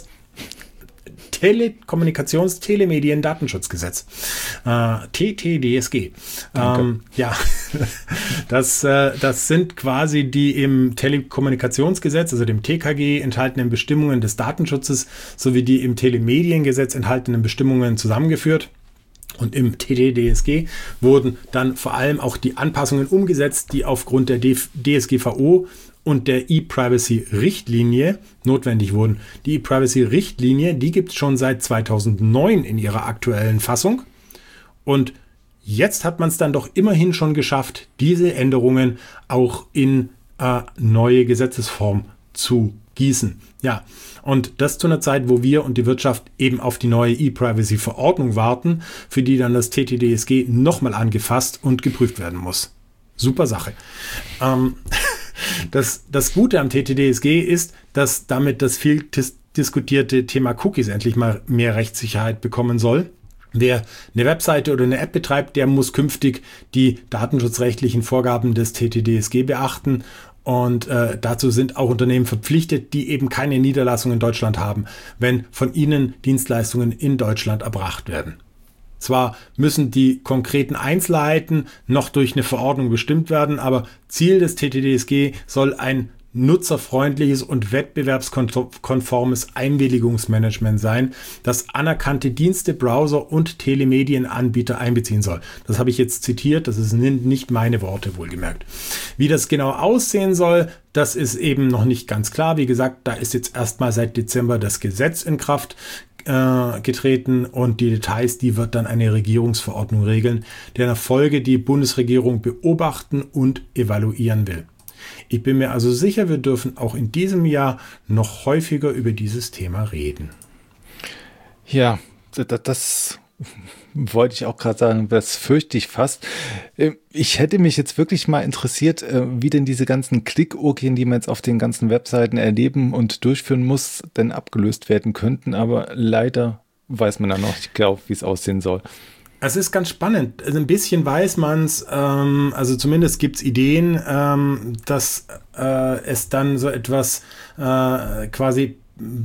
Telekommunikations-Telemedien-Datenschutzgesetz. TTDSG. Ja, das sind quasi die im Telekommunikationsgesetz, also dem TKG, enthaltenen Bestimmungen des Datenschutzes sowie die im Telemediengesetz enthaltenen Bestimmungen zusammengeführt. Und im TTDSG wurden dann vor allem auch die Anpassungen umgesetzt, die aufgrund der DSGVO und der E-Privacy-Richtlinie notwendig wurden. Die E-Privacy-Richtlinie, die gibt es schon seit 2009 in ihrer aktuellen Fassung. Und jetzt hat man es dann doch immerhin schon geschafft, diese Änderungen auch in neue Gesetzesform zu gießen. Ja, und das zu einer Zeit, wo wir und die Wirtschaft eben auf die neue E-Privacy-Verordnung warten, für die dann das TTDSG nochmal angefasst und geprüft werden muss. Super Sache. Das Gute am TTDSG ist, dass damit das viel diskutierte Thema Cookies endlich mal mehr Rechtssicherheit bekommen soll. Wer eine Webseite oder eine App betreibt, der muss künftig die datenschutzrechtlichen Vorgaben des TTDSG beachten. Und dazu sind auch Unternehmen verpflichtet, die eben keine Niederlassung in Deutschland haben, wenn von ihnen Dienstleistungen in Deutschland erbracht werden. Zwar müssen die konkreten Einzelheiten noch durch eine Verordnung bestimmt werden, aber Ziel des TTDSG soll ein nutzerfreundliches und wettbewerbskonformes Einwilligungsmanagement sein, das anerkannte Dienste, Browser und Telemedienanbieter einbeziehen soll. Das habe ich jetzt zitiert, das sind nicht meine Worte, wohlgemerkt. Wie das genau aussehen soll, das ist eben noch nicht ganz klar. Wie gesagt, da ist jetzt erstmal seit Dezember das Gesetz in Kraft getreten und die Details, die wird dann eine Regierungsverordnung regeln, deren Folge die Bundesregierung beobachten und evaluieren will. Ich bin mir also sicher, wir dürfen auch in diesem Jahr noch häufiger über dieses Thema reden. Ja, das wollte ich auch gerade sagen, das fürchte ich fast. Ich hätte mich jetzt wirklich mal interessiert, wie denn diese ganzen Klickorgien, die man jetzt auf den ganzen Webseiten erleben und durchführen muss, denn abgelöst werden könnten. Aber leider weiß man dann noch nicht genau, wie es aussehen soll. Es ist ganz spannend. Also ein bisschen weiß man es, also zumindest gibt es Ideen, dass es dann so etwas quasi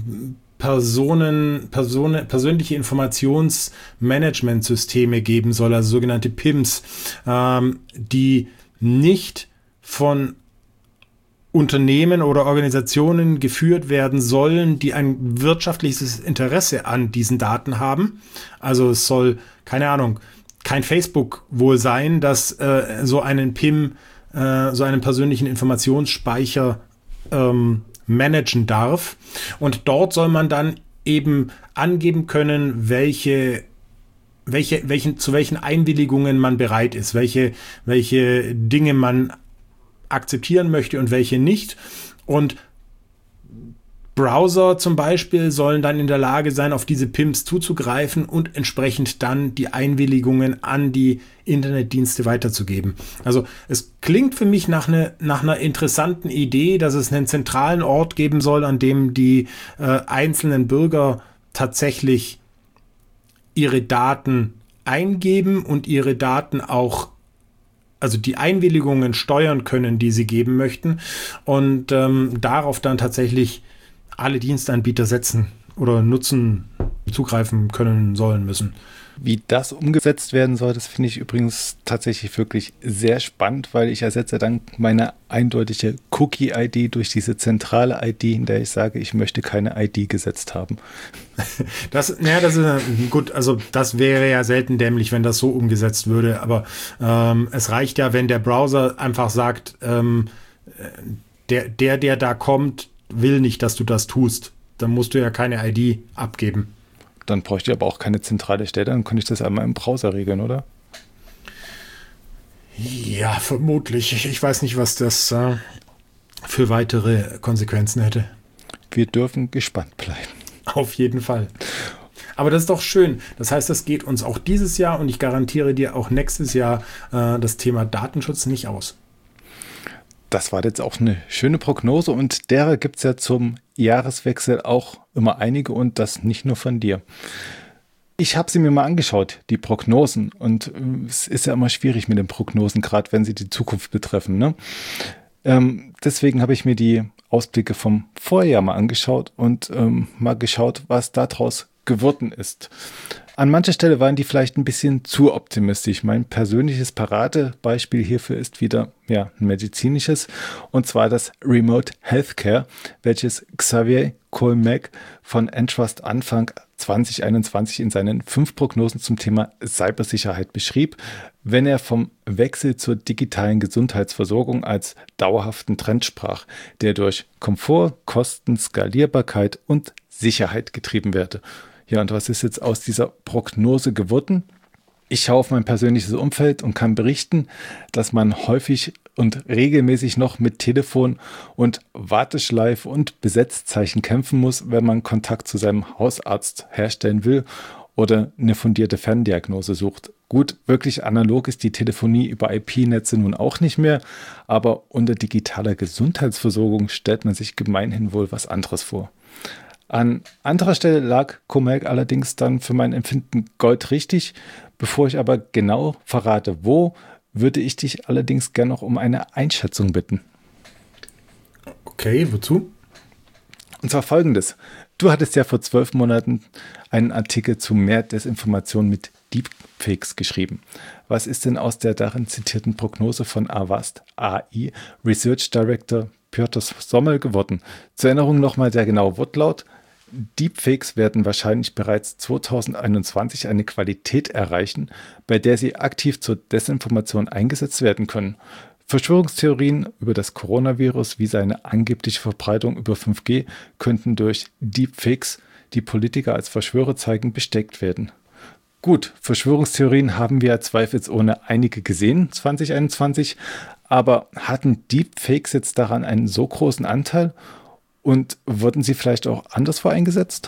persönliche Informationsmanagementsysteme geben soll, also sogenannte PIMs, die nicht von Unternehmen oder Organisationen geführt werden sollen, die ein wirtschaftliches Interesse an diesen Daten haben. Also es soll, keine Ahnung, kein Facebook wohl sein, das so einen PIM, so einen persönlichen Informationsspeicher managen darf. Und dort soll man dann eben angeben können, zu welchen Einwilligungen man bereit ist, welche Dinge man akzeptieren möchte und welche nicht. Und Browser zum Beispiel sollen dann in der Lage sein, auf diese PIMs zuzugreifen und entsprechend dann die Einwilligungen an die Internetdienste weiterzugeben. Also es klingt für mich nach einer interessanten Idee, dass es einen zentralen Ort geben soll, an dem die einzelnen Bürger tatsächlich ihre Daten eingeben und ihre Daten auch, also die Einwilligungen steuern können, die sie geben möchten und darauf dann tatsächlich alle Dienstanbieter setzen oder nutzen, zugreifen können, sollen, müssen. Wie das umgesetzt werden soll, das finde ich übrigens tatsächlich wirklich sehr spannend, weil ich ersetze dann meine eindeutige Cookie-ID durch diese zentrale ID, in der ich sage, ich möchte keine ID gesetzt haben. Das ist gut, also das wäre ja selten dämlich, wenn das so umgesetzt würde, aber es reicht ja, wenn der Browser einfach sagt, der da kommt, will nicht, dass du das tust. Dann musst du ja keine ID abgeben. Dann bräuchte ich aber auch keine zentrale Stelle, dann könnte ich das einmal im Browser regeln, oder? Ja, vermutlich. Ich weiß nicht, was das für weitere Konsequenzen hätte. Wir dürfen gespannt bleiben. Auf jeden Fall. Aber das ist doch schön. Das heißt, das geht uns auch dieses Jahr und ich garantiere dir auch nächstes Jahr das Thema Datenschutz nicht aus. Das war jetzt auch eine schöne Prognose und derer gibt es ja zum Jahreswechsel auch immer einige und das nicht nur von dir. Ich habe sie mir mal angeschaut, die Prognosen, und es ist ja immer schwierig mit den Prognosen, gerade wenn sie die Zukunft betreffen, ne? Deswegen habe ich mir die Ausblicke vom Vorjahr mal angeschaut und mal geschaut, was daraus geworden ist. An mancher Stelle waren die vielleicht ein bisschen zu optimistisch. Mein persönliches Paradebeispiel hierfür ist wieder ein medizinisches, und zwar das Remote Healthcare, welches Xavier Colmec von Entrust Anfang 2021 in seinen 5 Prognosen zum Thema Cybersicherheit beschrieb, wenn er vom Wechsel zur digitalen Gesundheitsversorgung als dauerhaften Trend sprach, der durch Komfort, Kosten, Skalierbarkeit und Sicherheit getrieben werde. Ja, und was ist jetzt aus dieser Prognose geworden? Ich schaue auf mein persönliches Umfeld und kann berichten, dass man häufig und regelmäßig noch mit Telefon und Warteschleife und Besetzzeichen kämpfen muss, wenn man Kontakt zu seinem Hausarzt herstellen will oder eine fundierte Ferndiagnose sucht. Gut, wirklich analog ist die Telefonie über IP-Netze nun auch nicht mehr, aber unter digitaler Gesundheitsversorgung stellt man sich gemeinhin wohl was anderes vor. An anderer Stelle lag Colmec allerdings dann für mein Empfinden goldrichtig. Bevor ich aber genau verrate, wo, würde ich dich allerdings gerne noch um eine Einschätzung bitten. Okay, wozu? Und zwar folgendes. Du hattest ja vor 12 Monaten einen Artikel zu mehr Desinformation mit Deepfakes geschrieben. Was ist denn aus der darin zitierten Prognose von Avast AI Research Director Piotr Sommel geworden? Zur Erinnerung nochmal der genaue Wortlaut. Deepfakes werden wahrscheinlich bereits 2021 eine Qualität erreichen, bei der sie aktiv zur Desinformation eingesetzt werden können. Verschwörungstheorien über das Coronavirus wie seine angebliche Verbreitung über 5G könnten durch Deepfakes, die Politiker als Verschwörer zeigen, besteckt werden. Gut, Verschwörungstheorien haben wir zweifelsohne einige gesehen 2021, aber hatten Deepfakes jetzt daran einen so großen Anteil? Und wurden sie vielleicht auch anderswo eingesetzt?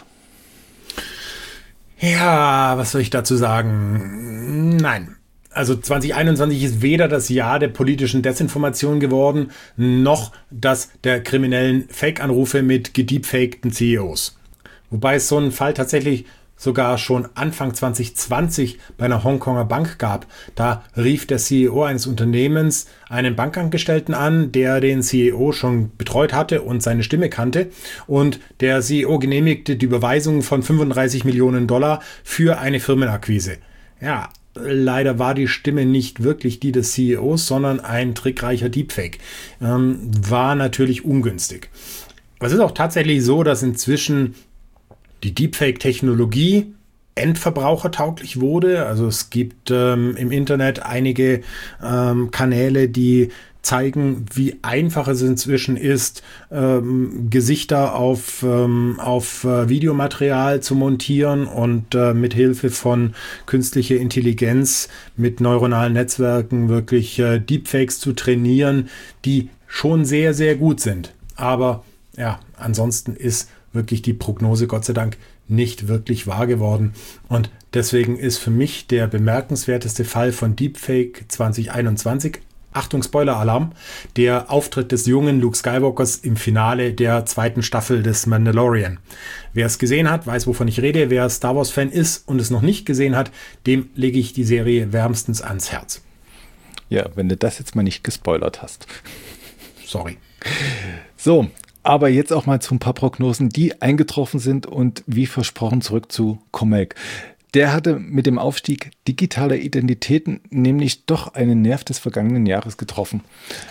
Ja, was soll ich dazu sagen? Nein. Also 2021 ist weder das Jahr der politischen Desinformation geworden, noch das der kriminellen Fake-Anrufe mit gedeepfakten CEOs. Wobei es so einen Fall tatsächlich sogar schon Anfang 2020 bei einer Hongkonger Bank gab. Da rief der CEO eines Unternehmens einen Bankangestellten an, der den CEO schon betreut hatte und seine Stimme kannte. Und der CEO genehmigte die Überweisung von $35 Millionen für eine Firmenakquise. Ja, leider war die Stimme nicht wirklich die des CEOs, sondern ein trickreicher Deepfake. War natürlich ungünstig. Es ist auch tatsächlich so, dass inzwischen die Deepfake-Technologie endverbrauchertauglich wurde. Also es gibt im Internet einige Kanäle, die zeigen, wie einfach es inzwischen ist, Gesichter auf Videomaterial zu montieren und mit Hilfe von künstlicher Intelligenz mit neuronalen Netzwerken wirklich Deepfakes zu trainieren, die schon sehr, sehr gut sind. Aber ja, ansonsten ist wirklich die Prognose Gott sei Dank nicht wirklich wahr geworden. Und deswegen ist für mich der bemerkenswerteste Fall von Deepfake 2021, Achtung Spoiler-Alarm, der Auftritt des jungen Luke Skywalkers im Finale der 2. Staffel des Mandalorian. Wer es gesehen hat, weiß, wovon ich rede. Wer Star Wars-Fan ist und es noch nicht gesehen hat, dem lege ich die Serie wärmstens ans Herz. Ja, wenn du das jetzt mal nicht gespoilert hast. Sorry. So, aber jetzt auch mal zu ein paar Prognosen, die eingetroffen sind und wie versprochen zurück zu Colmec. Der hatte mit dem Aufstieg digitaler Identitäten nämlich doch einen Nerv des vergangenen Jahres getroffen.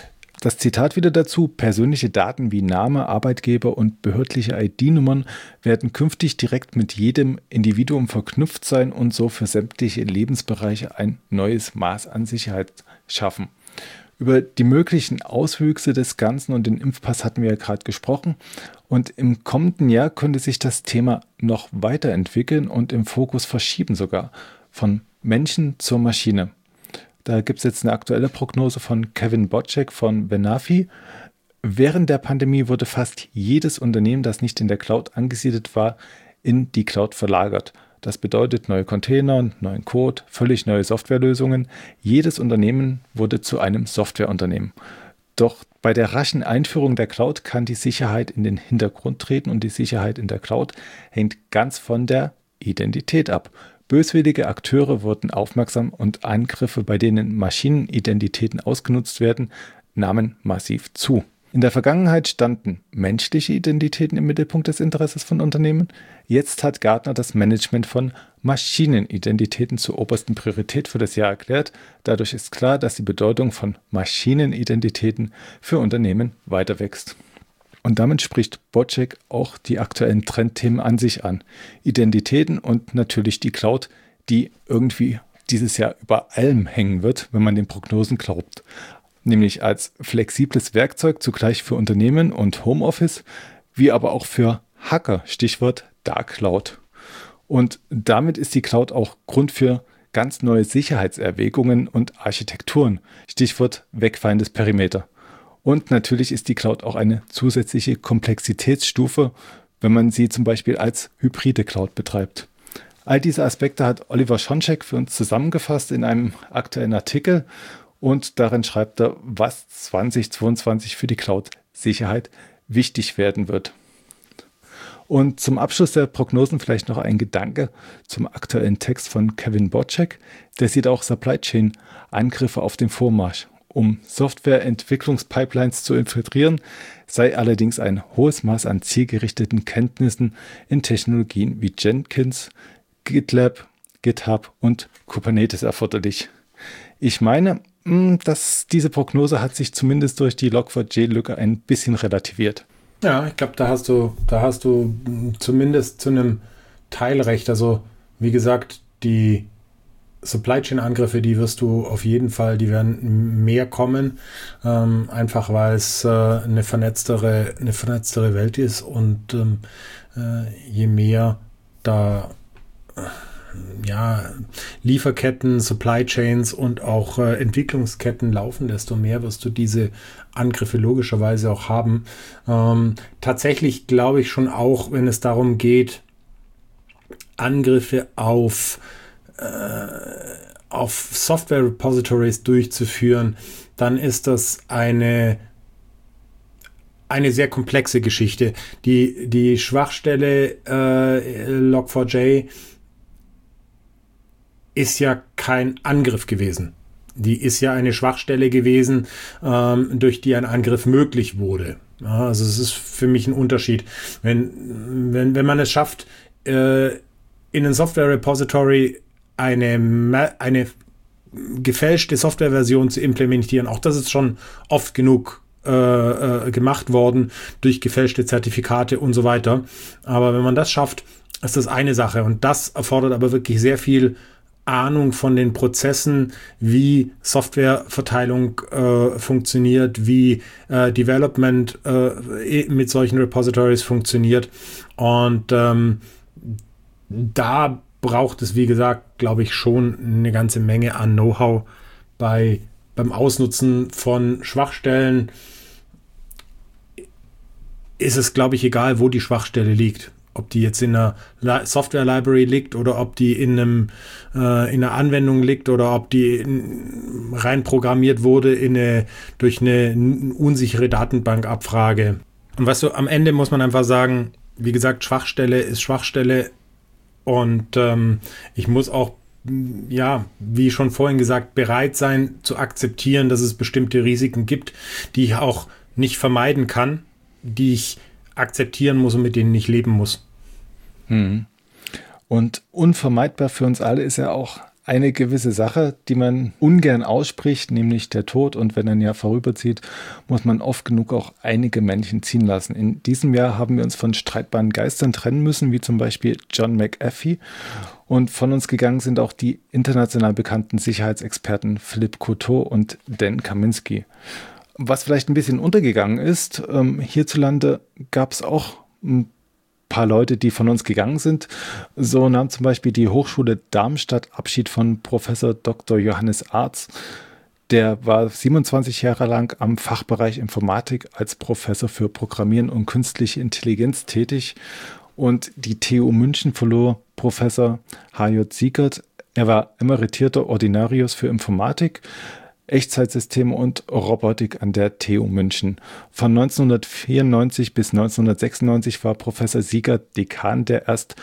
Das Zitat wieder dazu: Persönliche Daten wie Name, Arbeitgeber und behördliche ID-Nummern werden künftig direkt mit jedem Individuum verknüpft sein und so für sämtliche Lebensbereiche ein neues Maß an Sicherheit schaffen. Über die möglichen Auswüchse des Ganzen und den Impfpass hatten wir ja gerade gesprochen. Und im kommenden Jahr könnte sich das Thema noch weiterentwickeln und im Fokus verschieben sogar von Menschen zur Maschine. Da gibt es jetzt eine aktuelle Prognose von Kevin Boczek von Venafi. Während der Pandemie wurde fast jedes Unternehmen, das nicht in der Cloud angesiedelt war, in die Cloud verlagert. Das bedeutet neue Container, neuen Code, völlig neue Softwarelösungen. Jedes Unternehmen wurde zu einem Softwareunternehmen. Doch bei der raschen Einführung der Cloud kann die Sicherheit in den Hintergrund treten und die Sicherheit in der Cloud hängt ganz von der Identität ab. Böswillige Akteure wurden aufmerksam und Angriffe, bei denen Maschinenidentitäten ausgenutzt werden, nahmen massiv zu. In der Vergangenheit standen menschliche Identitäten im Mittelpunkt des Interesses von Unternehmen. Jetzt hat Gartner das Management von Maschinenidentitäten zur obersten Priorität für das Jahr erklärt. Dadurch ist klar, dass die Bedeutung von Maschinenidentitäten für Unternehmen weiter wächst. Und damit spricht Boczek auch die aktuellen Trendthemen an sich an. Identitäten und natürlich die Cloud, die irgendwie dieses Jahr über allem hängen wird, wenn man den Prognosen glaubt. Nämlich als flexibles Werkzeug zugleich für Unternehmen und Homeoffice, wie aber auch für Hacker, Stichwort Dark Cloud. Und damit ist die Cloud auch Grund für ganz neue Sicherheitserwägungen und Architekturen, Stichwort wegfallendes Perimeter. Und natürlich ist die Cloud auch eine zusätzliche Komplexitätsstufe, wenn man sie zum Beispiel als hybride Cloud betreibt. All diese Aspekte hat Oliver Schoncheck für uns zusammengefasst in einem aktuellen Artikel und darin schreibt er, was 2022 für die Cloud-Sicherheit wichtig werden wird. Und zum Abschluss der Prognosen vielleicht noch ein Gedanke zum aktuellen Text von Kevin Boczek. Der sieht auch Supply Chain Angriffe auf den Vormarsch. Um Softwareentwicklungspipelines zu infiltrieren, sei allerdings ein hohes Maß an zielgerichteten Kenntnissen in Technologien wie Jenkins, GitLab, GitHub und Kubernetes erforderlich. Ich meine, dass diese Prognose hat sich zumindest durch die Log4j-Lücke ein bisschen relativiert. Ja, ich glaube, da hast du zumindest zu einem Teil recht. Also wie gesagt, die Supply Chain Angriffe, die wirst du auf jeden Fall, die werden mehr kommen, einfach weil es eine vernetztere Welt ist und je mehr da Lieferketten, Supply Chains und auch Entwicklungsketten laufen, desto mehr wirst du diese Angriffe logischerweise auch haben. Tatsächlich glaube ich schon auch, wenn es darum geht, Angriffe auf Software-Repositories durchzuführen, dann ist das eine sehr komplexe Geschichte. Die Schwachstelle Log4j ist ja kein Angriff gewesen. Die ist ja eine Schwachstelle gewesen, durch die ein Angriff möglich wurde. Ja, also es ist für mich ein Unterschied. Wenn man es schafft, in ein Software-Repository eine gefälschte Softwareversion zu implementieren, auch das ist schon oft genug gemacht worden durch gefälschte Zertifikate und so weiter. Aber wenn man das schafft, ist das eine Sache. Und das erfordert aber wirklich sehr viel Ahnung von den Prozessen, wie Softwareverteilung funktioniert, wie Development mit solchen Repositories funktioniert. Und da braucht es, wie gesagt, glaube ich, schon eine ganze Menge an Know-how beim Ausnutzen von Schwachstellen. Ist es, glaube ich, egal, wo die Schwachstelle liegt. Ob die jetzt in einer Software-Library liegt oder ob die in einer Anwendung liegt oder ob die rein programmiert wurde durch eine unsichere Datenbankabfrage. Und weißt du, am Ende muss man einfach sagen, wie gesagt, Schwachstelle ist Schwachstelle und ich muss auch, ja, wie schon vorhin gesagt, bereit sein zu akzeptieren, dass es bestimmte Risiken gibt, die ich auch nicht vermeiden kann, die ich akzeptieren muss und mit denen ich leben muss. Und unvermeidbar für uns alle ist ja auch eine gewisse Sache, die man ungern ausspricht, nämlich der Tod. Und wenn ein Jahr vorüberzieht, muss man oft genug auch einige Männchen ziehen lassen. In diesem Jahr haben wir uns von streitbaren Geistern trennen müssen, wie zum Beispiel John McAfee. Und von uns gegangen sind auch die international bekannten Sicherheitsexperten Philippe Couteau und Dan Kaminsky. Was vielleicht ein bisschen untergegangen ist, hierzulande gab es auch ein paar Leute, die von uns gegangen sind. So nahm zum Beispiel die Hochschule Darmstadt Abschied von Professor Dr. Johannes Arz. Der war 27 Jahre lang am Fachbereich Informatik als Professor für Programmieren und künstliche Intelligenz tätig. Und die TU München verlor Professor H.J. Siegert. Er war emeritierter Ordinarius für Informatik, Echtzeitsysteme und Robotik an der TU München. Von 1994 bis 1996 war Professor Siegert Dekan der erst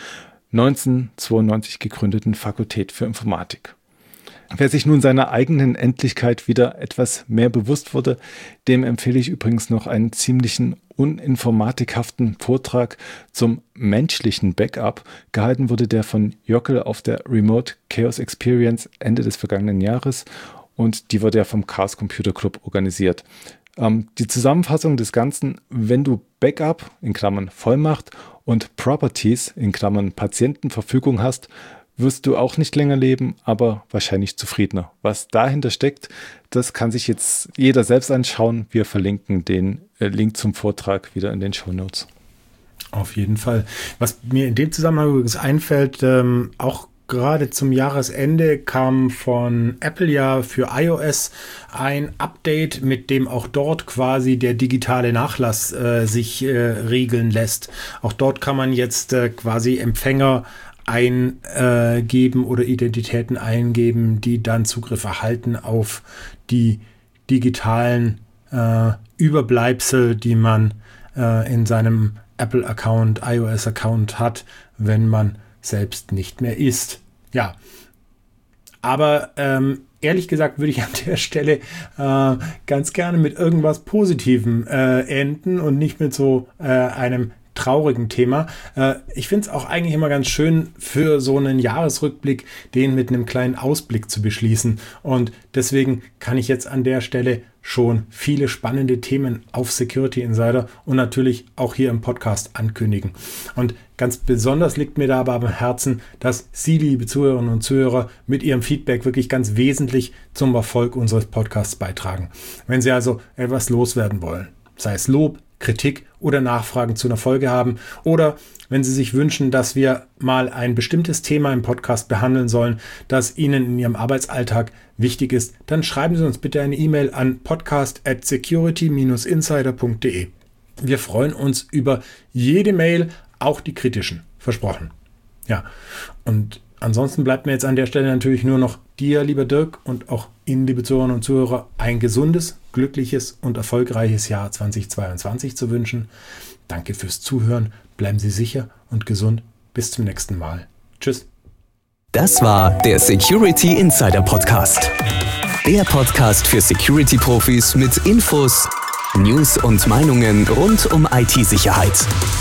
1992 gegründeten Fakultät für Informatik. Wer sich nun seiner eigenen Endlichkeit wieder etwas mehr bewusst wurde, dem empfehle ich übrigens noch einen ziemlichen uninformatikhaften Vortrag zum menschlichen Backup. Gehalten wurde der von Jockel auf der Remote Chaos Experience Ende des vergangenen Jahres. Und die wurde ja vom Chaos Computer Club organisiert. Die Zusammenfassung des Ganzen: Wenn du Backup in Klammern Vollmacht und Properties in Klammern Patientenverfügung hast, wirst du auch nicht länger leben, aber wahrscheinlich zufriedener. Was dahinter steckt, das kann sich jetzt jeder selbst anschauen. Wir verlinken den Link zum Vortrag wieder in den Shownotes. Auf jeden Fall. Was mir in dem Zusammenhang übrigens einfällt, auch gerade zum Jahresende kam von Apple ja für iOS ein Update, mit dem auch dort quasi der digitale Nachlass sich regeln lässt. Auch dort kann man jetzt quasi Empfänger eingeben oder Identitäten eingeben, die dann Zugriff erhalten auf die digitalen Überbleibsel, die man in seinem Apple-Account, iOS-Account hat, wenn man selbst nicht mehr ist. Ja, aber ehrlich gesagt würde ich an der Stelle ganz gerne mit irgendwas Positivem enden und nicht mit so einem traurigen Thema. Ich finde es auch eigentlich immer ganz schön, für so einen Jahresrückblick den mit einem kleinen Ausblick zu beschließen. Und deswegen kann ich jetzt an der Stelle schon viele spannende Themen auf Security Insider und natürlich auch hier im Podcast ankündigen. Und ganz besonders liegt mir da aber am Herzen, dass Sie, liebe Zuhörerinnen und Zuhörer, mit Ihrem Feedback wirklich ganz wesentlich zum Erfolg unseres Podcasts beitragen. Wenn Sie also etwas loswerden wollen, sei es Lob, Kritik oder Nachfragen zu einer Folge haben, oder wenn Sie sich wünschen, dass wir mal ein bestimmtes Thema im Podcast behandeln sollen, das Ihnen in Ihrem Arbeitsalltag wichtig ist, dann schreiben Sie uns bitte eine E-Mail an podcast@security-insider.de. Wir freuen uns über jede Mail, auch die kritischen, versprochen. Ja, und ansonsten bleibt mir jetzt an der Stelle natürlich nur noch dir, lieber Dirk, und auch Ihnen, liebe Zuhörerinnen und Zuhörer, ein gesundes, glückliches und erfolgreiches Jahr 2022 zu wünschen. Danke fürs Zuhören, bleiben Sie sicher und gesund. Bis zum nächsten Mal. Tschüss. Das war der Security Insider Podcast. Der Podcast für Security-Profis mit Infos, News und Meinungen rund um IT-Sicherheit.